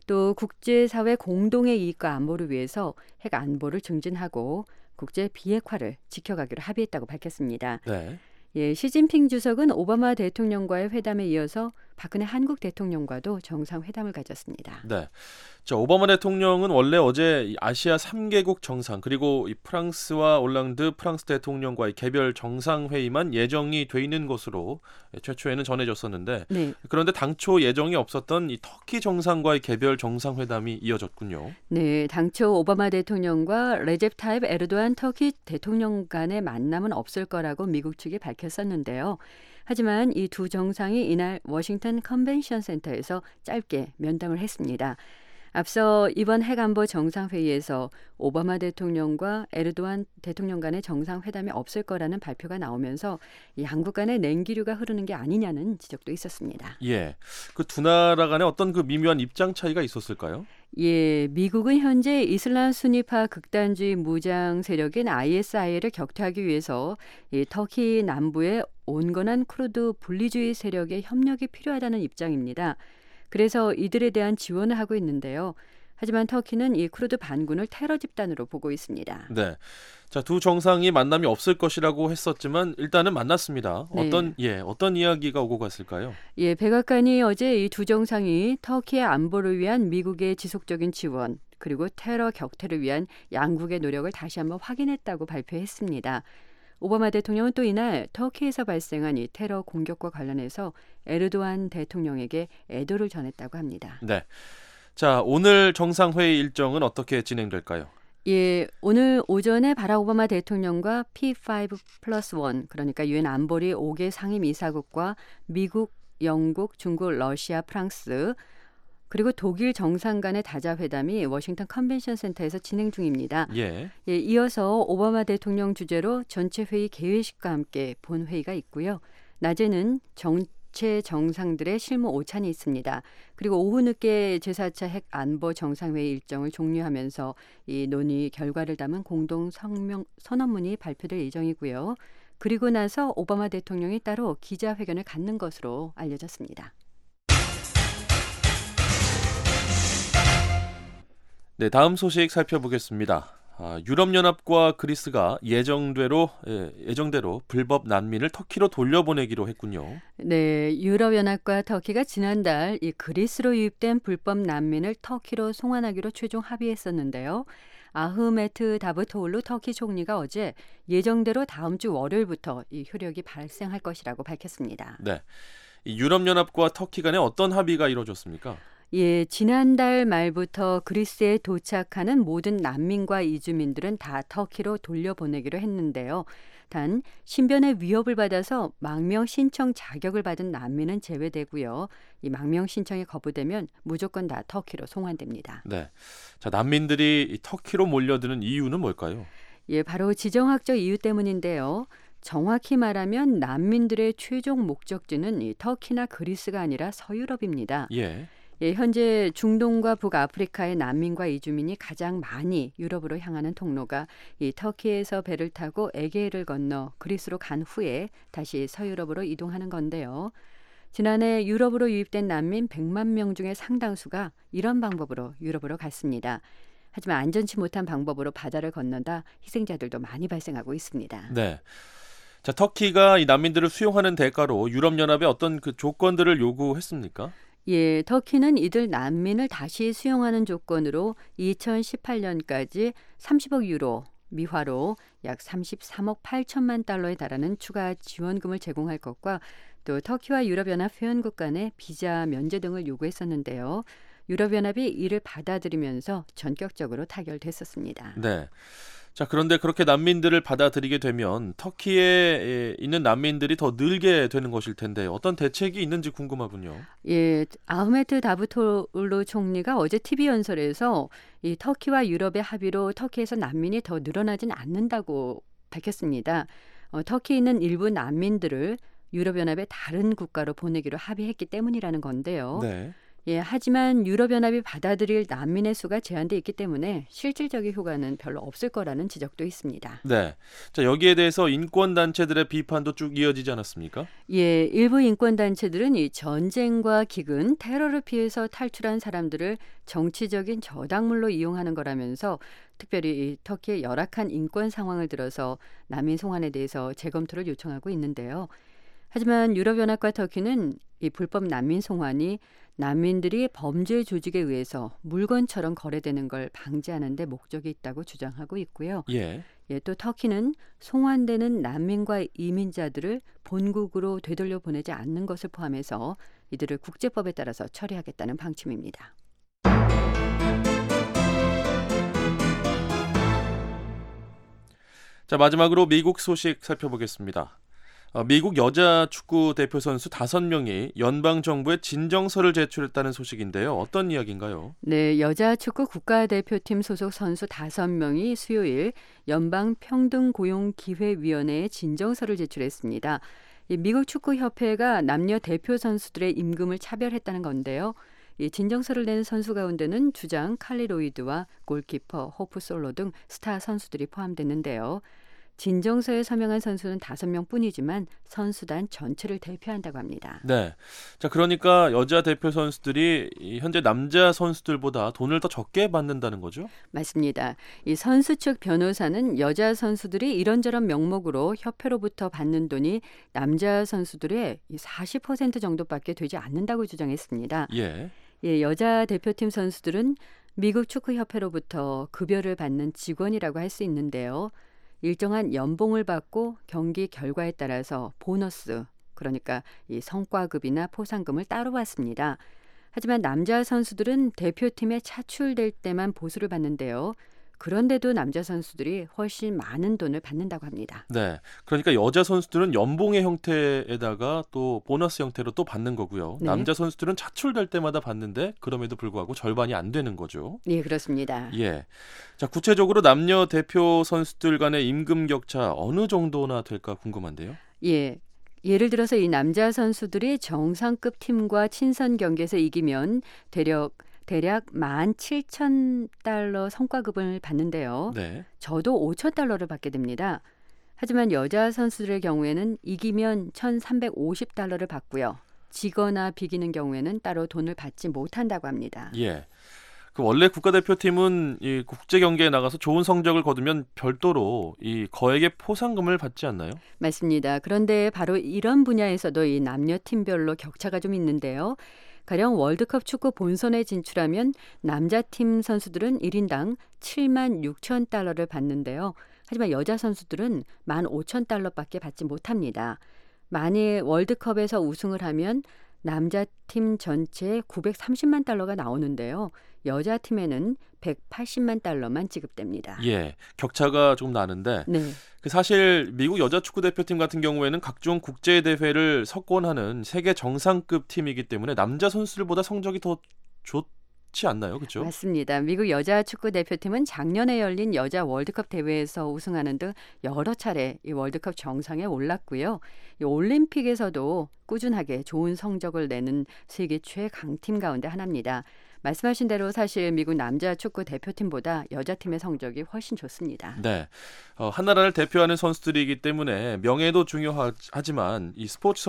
또 국제사회 공동의 이익과 안보를 위해서 핵 안보를 증진하고 국제 비핵화를 지켜가기로 합의했다고 밝혔습니다. 네. 예, 시진핑 주석은 오바마 대통령과의 회담에 이어서 박근혜 한국 대통령과도 정상회담을 가졌습니다. 네. 자, 오바마 대통령은 원래 어제 아시아 3개국 정상 그리고 이 프랑스와 올랑드 프랑스 대통령과의 개별 정상회의만 예정이 돼 있는 것으로 최초에는 전해졌었는데 네. 그런데 당초 예정이 없었던 이 터키 정상과의 개별 정상회담이 이어졌군요. 네, 당초 오바마 대통령과 레제프 타입 에르도안 터키 대통령 간의 만남은 없을 거라고 미국 측이 밝혔었는데요. 하지만 이 두 정상이 이날 워싱턴 컨벤션 센터에서 짧게 면담을 했습니다. 앞서 이번 핵안보 정상회의에서 오바마 대통령과 에르도안 대통령 간의 정상회담이 없을 거라는 발표가 나오면서 이 양국 간의 냉기류가 흐르는 게 아니냐는 지적도 있었습니다. 예, 그 두 나라 간에 어떤 그 미묘한 입장 차이가 있었을까요? 예, 미국은 현재 이슬람 순위파 극단주의 무장 세력인 ISI를 격퇴하기 위해서 이 터키 남부의 온건한 쿠르드 분리주의 세력의 협력이 필요하다는 입장입니다. 그래서 이들에 대한 지원을 하고 있는데요. 하지만 터키는 이 쿠르드 반군을 테러 집단으로 보고 있습니다. 네. 자, 두 정상이 만남이 없을 것이라고 했었지만 일단은 만났습니다. 네. 어떤 이야기가 오고 갔을까요? 예, 백악관이 어제 이 두 정상이 터키의 안보를 위한 미국의 지속적인 지원, 그리고 테러 격퇴를 위한 양국의 노력을 다시 한번 확인했다고 발표했습니다. 오바마 대통령은 또 이날 터키에서 발생한 이 테러 공격과 관련해서 에르도안 대통령에게 애도를 전했다고 합니다. 네. 자, 오늘 정상회의 일정은 어떻게 진행될까요? 예, 오늘 오전에 바락 오바마 대통령과 P5+1, 그러니까 유엔 안보리 5개 상임이사국과 미국, 영국, 중국, 러시아, 프랑스, 그리고 독일 정상 간의 다자회담이 워싱턴 컨벤션 센터에서 진행 중입니다. 예. 예, 이어서 오바마 대통령 주재로 전체 회의 개회식과 함께 본회의가 있고요. 낮에는 전체 정상들의 실무 오찬이 있습니다. 그리고 오후 늦게 제4차 핵 안보 정상회의 일정을 종료하면서 이 논의 결과를 담은 공동 선언문이 발표될 예정이고요. 그리고 나서 오바마 대통령이 따로 기자회견을 갖는 것으로 알려졌습니다. 네, 다음 소식 살펴보겠습니다. 유럽연합과 그리스가 예정대로 불법 난민을 터키로 돌려보내기로 했군요. 네, 유럽연합과 터키가 지난달 이 그리스로 유입된 불법 난민을 터키로 송환하기로 최종 합의했었는데요. 아흐메트 다부토글루 터키 총리가 어제 예정대로 다음 주 월요일부터 이 효력이 발생할 것이라고 밝혔습니다. 네, 이 유럽연합과 터키 간에 어떤 합의가 이루어졌습니까? 예, 지난달 말부터 그리스에 도착하는 모든 난민과 이주민들은 다 터키로 돌려보내기로 했는데요. 단 신변의 위협을 받아서 망명 신청 자격을 받은 난민은 제외되고요. 이 망명 신청이 거부되면 무조건 다 터키로 송환됩니다. 네, 자, 난민들이 터키로 몰려드는 이유는 뭘까요? 예, 바로 지정학적 이유 때문인데요. 정확히 말하면 난민들의 최종 목적지는 이 터키나 그리스가 아니라 서유럽입니다. 예. 예, 현재 중동과 북아프리카의 난민과 이주민이 가장 많이 유럽으로 향하는 통로가 이 터키에서 배를 타고 에게해를 건너 그리스로 간 후에 다시 서유럽으로 이동하는 건데요. 지난해 유럽으로 유입된 난민 100만 명 중에 상당수가 이런 방법으로 유럽으로 갔습니다. 하지만 안전치 못한 방법으로 바다를 건너다 희생자들도 많이 발생하고 있습니다. 네. 자, 터키가 이 난민들을 수용하는 대가로 유럽연합에 어떤 그 조건들을 요구했습니까? 예, 터키는 이들 난민을 다시 수용하는 조건으로 2018년까지 30억 유로, 미화로 약 33억 8천만 달러에 달하는 추가 지원금을 제공할 것과 또 터키와 유럽연합 회원국 간의 비자 면제 등을 요구했었는데요. 유럽연합이 이를 받아들이면서 전격적으로 타결됐었습니다. 네. 자, 그런데 그렇게 난민들을 받아들이게 되면 터키에 있는 난민들이 더 늘게 되는 것일 텐데 어떤 대책이 있는지 궁금하군요. 예, 아흐메트 다부토글루 총리가 어제 TV 연설에서 이 터키와 유럽의 합의로 터키에서 난민이 더 늘어나진 않는다고 밝혔습니다. 터키에 있는 일부 난민들을 유럽연합의 다른 국가로 보내기로 합의했기 때문이라는 건데요. 네. 예, 하지만 유럽연합이 받아들일 난민의 수가 제한돼 있기 때문에 실질적인 효과는 별로 없을 거라는 지적도 있습니다. 네. 자, 여기에 대해서 인권단체들의 비판도 쭉 이어지지 않았습니까? 예, 일부 인권단체들은 이 전쟁과 기근, 테러를 피해서 탈출한 사람들을 정치적인 저당물로 이용하는 거라면서 특별히 이 터키의 열악한 인권 상황을 들어서 난민 송환에 대해서 재검토를 요청하고 있는데요. 하지만 유럽연합과 터키는 이 불법 난민 송환이 난민들이 범죄 조직에 의해서 물건처럼 거래되는 걸 방지하는 데 목적이 있다고 주장하고 있고요. 예. 예, 또 터키는 송환되는 난민과 이민자들을 본국으로 되돌려 보내지 않는 것을 포함해서 이들을 국제법에 따라서 처리하겠다는 방침입니다. 자, 마지막으로 미국 소식 살펴보겠습니다. 미국 여자 축구 대표 선수 5명이 연방 정부에 진정서를 제출했다는 소식인데요. 어떤 이야기인가요? 네, 여자 축구 국가대표팀 소속 선수 5명이 수요일 연방평등고용기회위원회에 진정서를 제출했습니다. 미국 축구협회가 남녀 대표 선수들의 임금을 차별했다는 건데요. 이 진정서를 낸 선수 가운데는 주장 칼리 로이드와 골키퍼 호프 솔로 등 스타 선수들이 포함됐는데요. 진정서에 서명한 선수는 5명 뿐이지만 선수단 전체를 대표한다고 합니다. 네. 자, 그러니까 여자 대표 선수들이 현재 남자 선수들보다 돈을 더 적게 받는다는 거죠? 맞습니다. 이 선수 측 변호사는 여자 선수들이 이런저런 명목으로 협회로부터 받는 돈이 남자 선수들의 40% 정도밖에 되지 않는다고 주장했습니다. 예. 예, 여자 대표팀 선수들은 미국 축구협회로부터 급여를 받는 직원이라고 할 수 있는데요. 일정한 연봉을 받고 경기 결과에 따라서 보너스, 그러니까 이 성과급이나 포상금을 따로 받습니다. 하지만 남자 선수들은 대표팀에 차출될 때만 보수를 받는데요. 그런데도 남자 선수들이 훨씬 많은 돈을 받는다고 합니다. 네. 그러니까 여자 선수들은 연봉의 형태에다가 또 보너스 형태로 또 받는 거고요. 네. 남자 선수들은 차출될 때마다 받는데 그럼에도 불구하고 절반이 안 되는 거죠. 예, 그렇습니다. 예. 자, 구체적으로 남녀 대표 선수들 간의 임금 격차 어느 정도나 될까 궁금한데요. 예. 예를 들어서 이 남자 선수들이 정상급 팀과 친선 경기에서 이기면 대략 17,000달러 성과급을 받는데요. 네. 저도 5,000달러를 받게 됩니다. 하지만 여자 선수들의 경우에는 이기면 1,350달러를 받고요. 지거나 비기는 경우에는 따로 돈을 받지 못한다고 합니다. 예. 그 원래 국가대표팀은 이 국제 경기에 나가서 좋은 성적을 거두면 별도로 이 거액의 포상금을 받지 않나요? 맞습니다. 그런데 바로 이런 분야에서도 이 남녀 팀별로 격차가 좀 있는데요. 가령 월드컵 축구 본선에 진출하면 남자팀 선수들은 1인당 76,000달러를 받는데요. 하지만 여자 선수들은 15,000달러밖에 받지 못합니다. 만일 월드컵에서 우승을 하면 남자팀 전체에 930만 달러가 나오는데요. 여자팀에는 180만 달러만 지급됩니다. 예, 격차가 좀 나는데 네. 사실 미국 여자 축구 대표팀 같은 경우에는 각종 국제 대회를 석권하는 세계 정상급 팀이기 때문에 남자 선수들보다 성적이 더 좋지 않나요? 그렇죠? 맞습니다. 미국 여자 축구 대표팀은 작년에 열린 여자 월드컵 대회에서 우승하는 등 여러 차례 이 월드컵 정상에 올랐고요. 이 올림픽에서도 꾸준하게 좋은 성적을 내는 세계 최강팀 가운데 하나입니다. 말씀하신 대로 사실 미국 남자 축구 대표팀보다 여자팀의 성적이 훨씬 좋습니다. 네, 한 나라를 대표하는 선수들이기 때문에 명예도 중요하지만 이 스포츠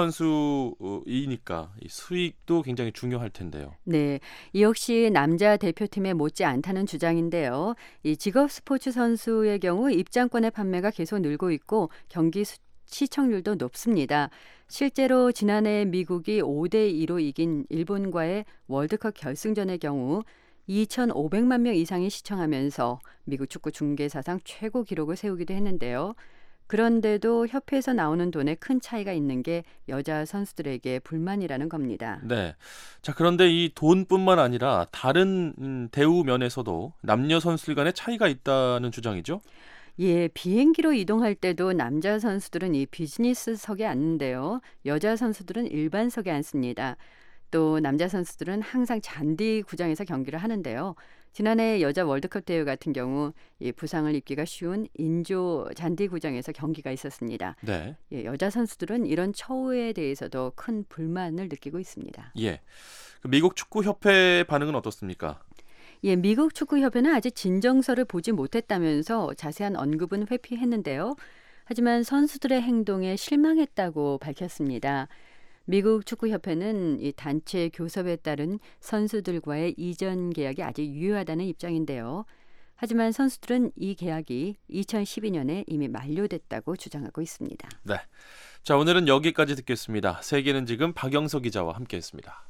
선수이니까 이 수익도 굉장히 중요할 텐데요. 네, 이 역시 남자 대표팀에 못지 않다는 주장인데요. 이 직업 스포츠 선수의 경우 입장권의 판매가 계속 늘고 있고 경기 시청률도 높습니다. 실제로 지난해 미국이 5대2로 이긴 일본과의 월드컵 결승전의 경우 2,500만 명 이상이 시청하면서 미국 축구 중계 사상 최고 기록을 세우기도 했는데요. 그런데도 협회에서 나오는 돈에 큰 차이가 있는 게 여자 선수들에게 불만이라는 겁니다. 네. 자, 그런데 이 돈뿐만 아니라 다른 대우 면에서도 남녀 선수들 간의 차이가 있다는 주장이죠? 예, 비행기로 이동할 때도 남자 선수들은 이 비즈니스석에 앉는데요. 여자 선수들은 일반석에 앉습니다. 또 남자 선수들은 항상 잔디 구장에서 경기를 하는데요. 지난해 여자 월드컵 대회 같은 경우 이 부상을 입기가 쉬운 인조 잔디 구장에서 경기가 있었습니다. 네. 예, 여자 선수들은 이런 처우에 대해서도 큰 불만을 느끼고 있습니다. 예. 미국 축구협회 반응은 어떻습니까? 예, 미국 축구협회는 아직 진정서를 보지 못했다면서 자세한 언급은 회피했는데요. 하지만 선수들의 행동에 실망했다고 밝혔습니다. 미국 축구협회는 이 단체 교섭에 따른 선수들과의 이전 계약이 아직 유효하다는 입장인데요. 하지만 선수들은 이 계약이 2012년에 이미 만료됐다고 주장하고 있습니다. 네. 자, 오늘은 여기까지 듣겠습니다. 세계는 지금 박영석 기자와 함께했습니다.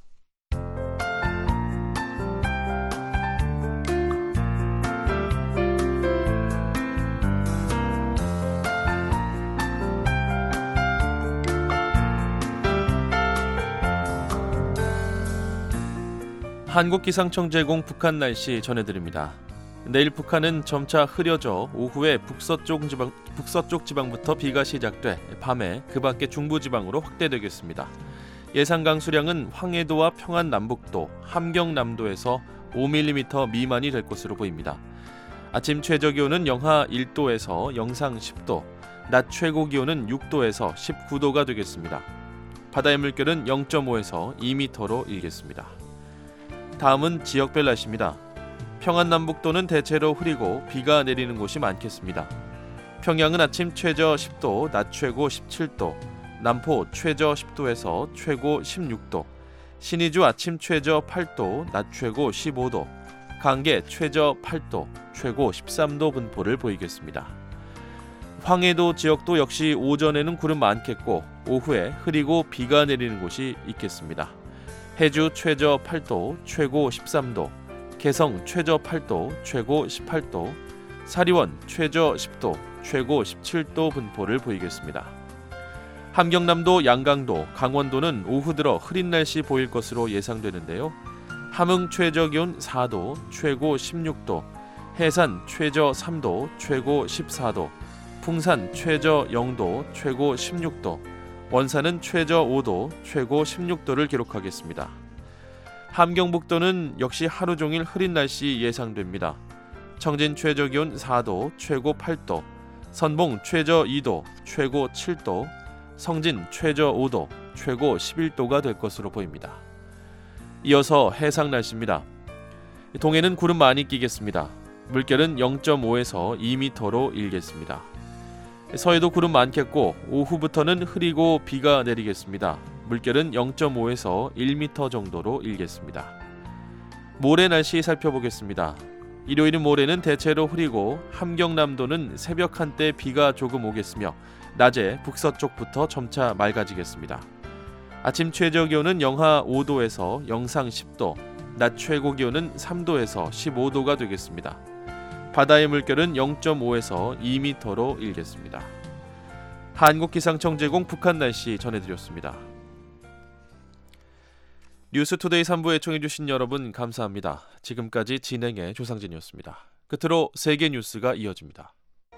한국기상청 제공 북한 날씨 전해드립니다. 내일 북한은 점차 흐려져 오후에 북서쪽 지방부터 비가 시작돼 밤에 그 밖에 중부지방으로 확대되겠습니다. 예상 강수량은 황해도와 평안남북도, 함경남도에서 5mm 미만이 될 것으로 보입니다. 아침 최저기온은 영하 1도에서 영상 10도, 낮 최고기온은 6도에서 19도가 되겠습니다. 바다의 물결은 0.5에서 2m로 일겠습니다. 다음은 지역별 날씨입니다. 평안남북도는 대체로 흐리고 비가 내리는 곳이 많겠습니다. 평양은 아침 최저 10도, 낮 최고 17도, 남포 최저 10도에서 최고 16도, 신의주 아침 최저 8도, 낮 최고 15도, 강계 최저 8도, 최고 13도 분포를 보이겠습니다. 황해도 지역도 역시 오전에는 구름 많겠고 오후에 흐리고 비가 내리는 곳이 있겠습니다. 해주 최저 8도, 최고 13도, 개성 최저 8도, 최고 18도, 사리원 최저 10도, 최고 17도 분포를 보이겠습니다. 함경남도, 양강도, 강원도는 오후 들어 흐린 날씨 보일 것으로 예상되는데요. 함흥 최저 기온 4도, 최고 16도, 해산 최저 3도, 최고 14도, 풍산 최저 0도, 최고 16도, 원산은 최저 5도, 최고 16도를 기록하겠습니다. 함경북도는 역시 하루 종일 흐린 날씨 예상됩니다. 청진 최저 기온 4도, 최고 8도, 선봉 최저 2도, 최고 7도, 성진 최저 5도, 최고 11도가 될 것으로 보입니다. 이어서 해상 날씨입니다. 동해는 구름 많이 끼겠습니다. 물결은 0.5에서 2m로 일겠습니다. 서해도 구름 많겠고 오후부터는 흐리고 비가 내리겠습니다. 물결은 0.5에서 1m 정도로 일겠습니다. 모레 날씨 살펴보겠습니다. 일요일인 모레는 대체로 흐리고 함경남도는 새벽 한때 비가 조금 오겠으며 낮에 북서쪽부터 점차 맑아지겠습니다. 아침 최저 기온은 영하 5도에서 영상 10도, 낮 최고 기온은 3도에서 15도가 되겠습니다. 바다의 물결은 0.5에서 2m로 일겠습니다. 한국기상청 제공 북한 날씨 전해드렸습니다. 뉴스투데이 3부 애청해주신 여러분 감사합니다. 지금까지 진행의 조상진이었습니다. 끝으로 세계 뉴스가 이어집니다.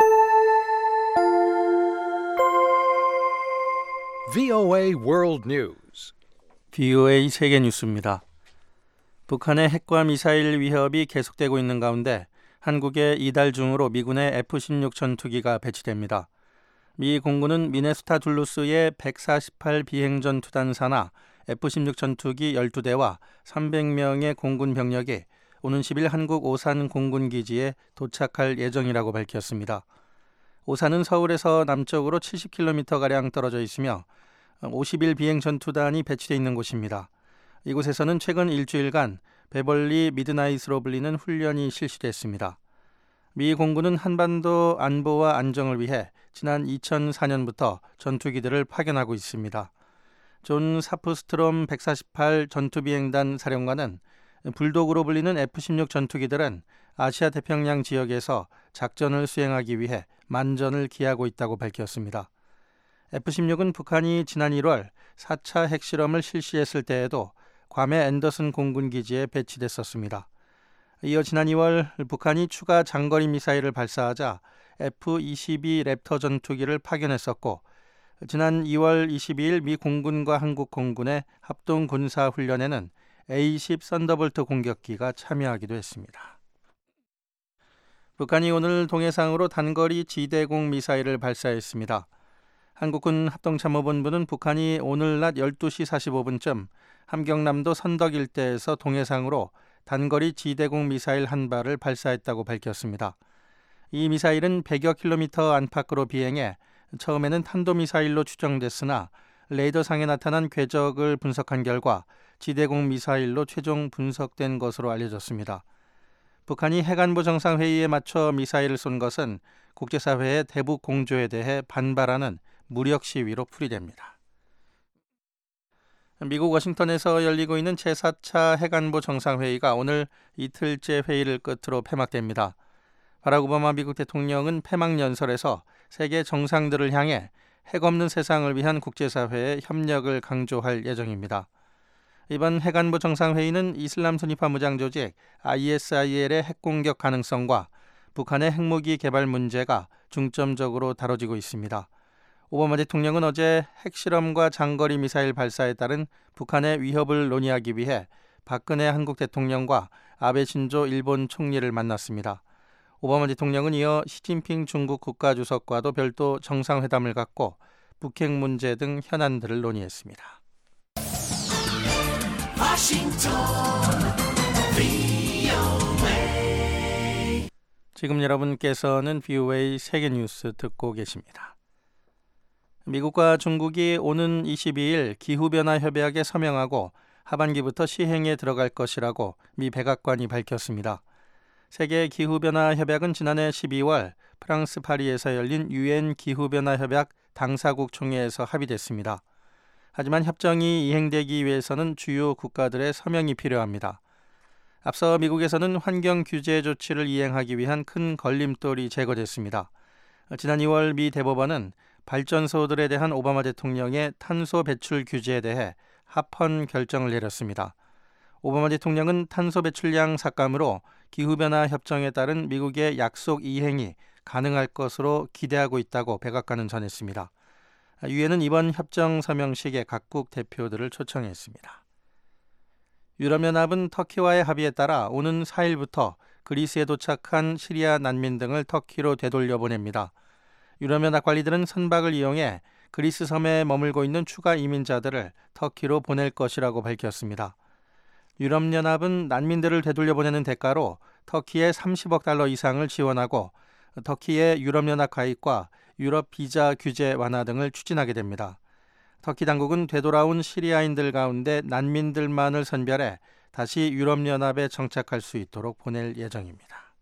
VOA World News. VOA 세계 뉴스입니다. 북한의 핵과 미사일 위협이 계속되고 있는 가운데 한국에 이달 중으로 미군의 F-16 전투기가 배치됩니다. 미 공군은 미네소타 둘루스의 148 비행전투단사나 F-16 전투기 12대와 300명의 공군 병력이 오는 10일 한국 오산 공군기지에 도착할 예정이라고 밝혔습니다. 오산은 서울에서 남쪽으로 70km가량 떨어져 있으며 50일 비행전투단이 배치되어 있는 곳입니다. 이곳에서는 최근 일주일간 베벌리 미드나잇으로 불리는 훈련이 실시됐습니다. 미 공군은 한반도 안보와 안정을 위해 지난 2004년부터 전투기들을 파견하고 있습니다. 존 사프스트롬 148 전투비행단 사령관은 불독으로 불리는 F-16 전투기들은 아시아 태평양 지역에서 작전을 수행하기 위해 만전을 기하고 있다고 밝혔습니다. F-16은 북한이 지난 1월 4차 핵실험을 실시했을 때에도 괌의 앤더슨 공군기지에 배치됐었습니다. 이어 지난 2월 북한이 추가 장거리 미사일을 발사하자 F-22 랩터 전투기를 파견했었고 지난 2월 22일 미 공군과 한국 공군의 합동 군사 훈련에는 A-10 썬더볼트 공격기가 참여하기도 했습니다. 북한이 오늘 동해상으로 단거리 지대공 미사일을 발사했습니다. 한국군 합동참모본부는 북한이 오늘 낮 12시 45분쯤 함경남도 선덕 일대에서 동해상으로 단거리 지대공 미사일 한 발을 발사했다고 밝혔습니다. 이 미사일은 100여 킬로미터 안팎으로 비행해 처음에는 탄도미사일로 추정됐으나 레이더상에 나타난 궤적을 분석한 결과 지대공 미사일로 최종 분석된 것으로 알려졌습니다. 북한이 핵안보 정상회의에 맞춰 미사일을 쏜 것은 국제사회의 대북 공조에 대해 반발하는 무력 시위로 풀이됩니다. 미국 워싱턴에서 열리고 있는 제4차 핵안보 정상회의가 오늘 이틀째 회의를 끝으로 폐막됩니다. 바락 오바마 미국 대통령은 폐막 연설에서 세계 정상들을 향해 핵 없는 세상을 위한 국제사회의 협력을 강조할 예정입니다. 이번 핵안보 정상회의는 이슬람 순위파 무장 조직 ISIL의 핵공격 가능성과 북한의 핵무기 개발 문제가 중점적으로 다뤄지고 있습니다. 오바마 대통령은 어제 핵실험과 장거리 미사일 발사에 따른 북한의 위협을 논의하기 위해 박근혜 한국 대통령과 아베 신조 일본 총리를 만났습니다. 오바마 대통령은 이어 시진핑 중국 국가주석과도 별도 정상회담을 갖고 북핵 문제 등 현안들을 논의했습니다. 지금 여러분께서는 VOA 세계뉴스 듣고 계십니다. 미국과 중국이 오는 22일 기후변화 협약에 서명하고 하반기부터 시행에 들어갈 것이라고 미 백악관이 밝혔습니다. 세계 기후변화 협약은 지난해 12월 프랑스 파리에서 열린 UN 기후변화 협약 당사국 총회에서 합의됐습니다. 하지만 협정이 이행되기 위해서는 주요 국가들의 서명이 필요합니다. 앞서 미국에서는 환경 규제 조치를 이행하기 위한 큰 걸림돌이 제거됐습니다. 지난 2월 미 대법원은 발전소들에 대한 오바마 대통령의 탄소 배출 규제에 대해 합헌 결정을 내렸습니다. 오바마 대통령은 탄소 배출량 삭감으로 기후변화 협정에 따른 미국의 약속 이행이 가능할 것으로 기대하고 있다고 백악관은 전했습니다. 유엔은 이번 협정 서명식에 각국 대표들을 초청했습니다. 유럽연합은 터키와의 합의에 따라 오는 4일부터 그리스에 도착한 시리아 난민 등을 터키로 되돌려 보냅니다. 유럽연합 관리들은 선박을 이용해 그리스 섬에 머물고 있는 추가 이민자들을 터키로 보낼 것이라고 밝혔습니다. 유럽연합은 난민들을 되돌려 보내는 대가로 터키에 30억 달러 이상을 지원하고 터키의 유럽연합 가입과 유럽 비자 규제 완화 등을 추진하게 됩니다. 터키 당국은 되돌아온 시리아인들 가운데 난민들만을 선별해 다시 유럽연합에 정착할 수 있도록 보낼 예정입니다.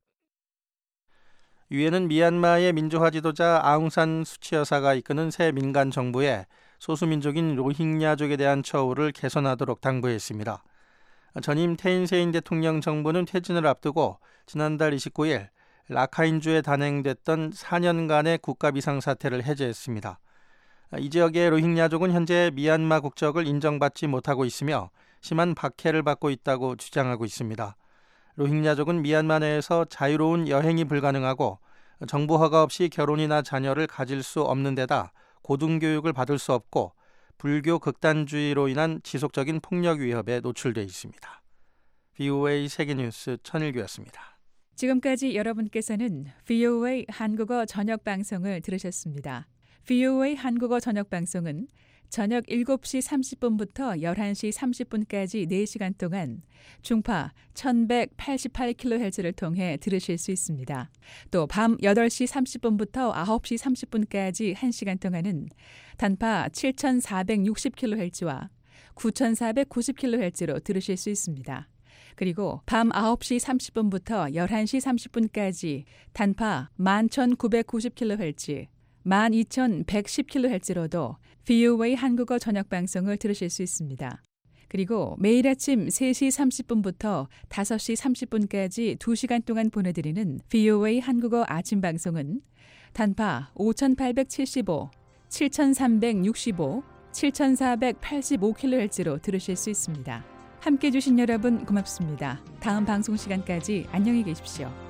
유엔은 미얀마의 민주화 지도자 아웅산 수치 여사가 이끄는 새 민간 정부에 소수민족인 로힝야족에 대한 처우를 개선하도록 당부했습니다. 전임 테인세인 대통령 정부는 퇴진을 앞두고 지난달 29일 라카인주에 단행됐던 4년간의 국가 비상사태를 해제했습니다. 이 지역의 로힝야족은 현재 미얀마 국적을 인정받지 못하고 있으며 심한 박해를 받고 있다고 주장하고 있습니다. 로힝야족은 미얀마 내에서 자유로운 여행이 불가능하고 정부 허가 없이 결혼이나 자녀를 가질 수 없는 데다 고등교육을 받을 수 없고 불교 극단주의로 인한 지속적인 폭력 위협에 노출돼 있습니다. VOA 세계뉴스 천일규였습니다. 지금까지 여러분께서는 VOA 한국어 저녁 방송을 들으셨습니다. VOA 한국어 저녁 방송은 저녁 7시 30분부터 11시 30분까지 4시간 동안 중파 1188kHz를 통해 들으실 수 있습니다. 또 밤 8시 30분부터 9시 30분까지 1시간 동안은 단파 7460kHz와 9490kHz로 들으실 수 있습니다. 그리고 밤 9시 30분부터 11시 30분까지 단파 11990kHz, 12110kHz로도 VOA 한국어 저녁 방송을 들으실 수 있습니다. 그리고 매일 아침 3시 30분부터 5시 30분까지 2시간 동안 보내드리는 VOA 한국어 아침 방송은 단파 5875, 7365, 7485kHz로 들으실 수 있습니다. 함께해 주신 여러분 고맙습니다. 다음 방송 시간까지 안녕히 계십시오.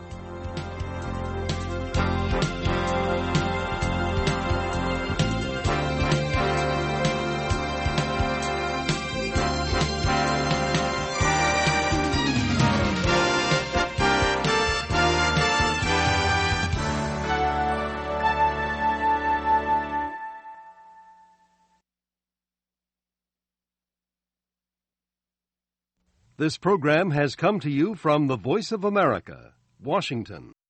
This program has come to you from the Voice of America, Washington.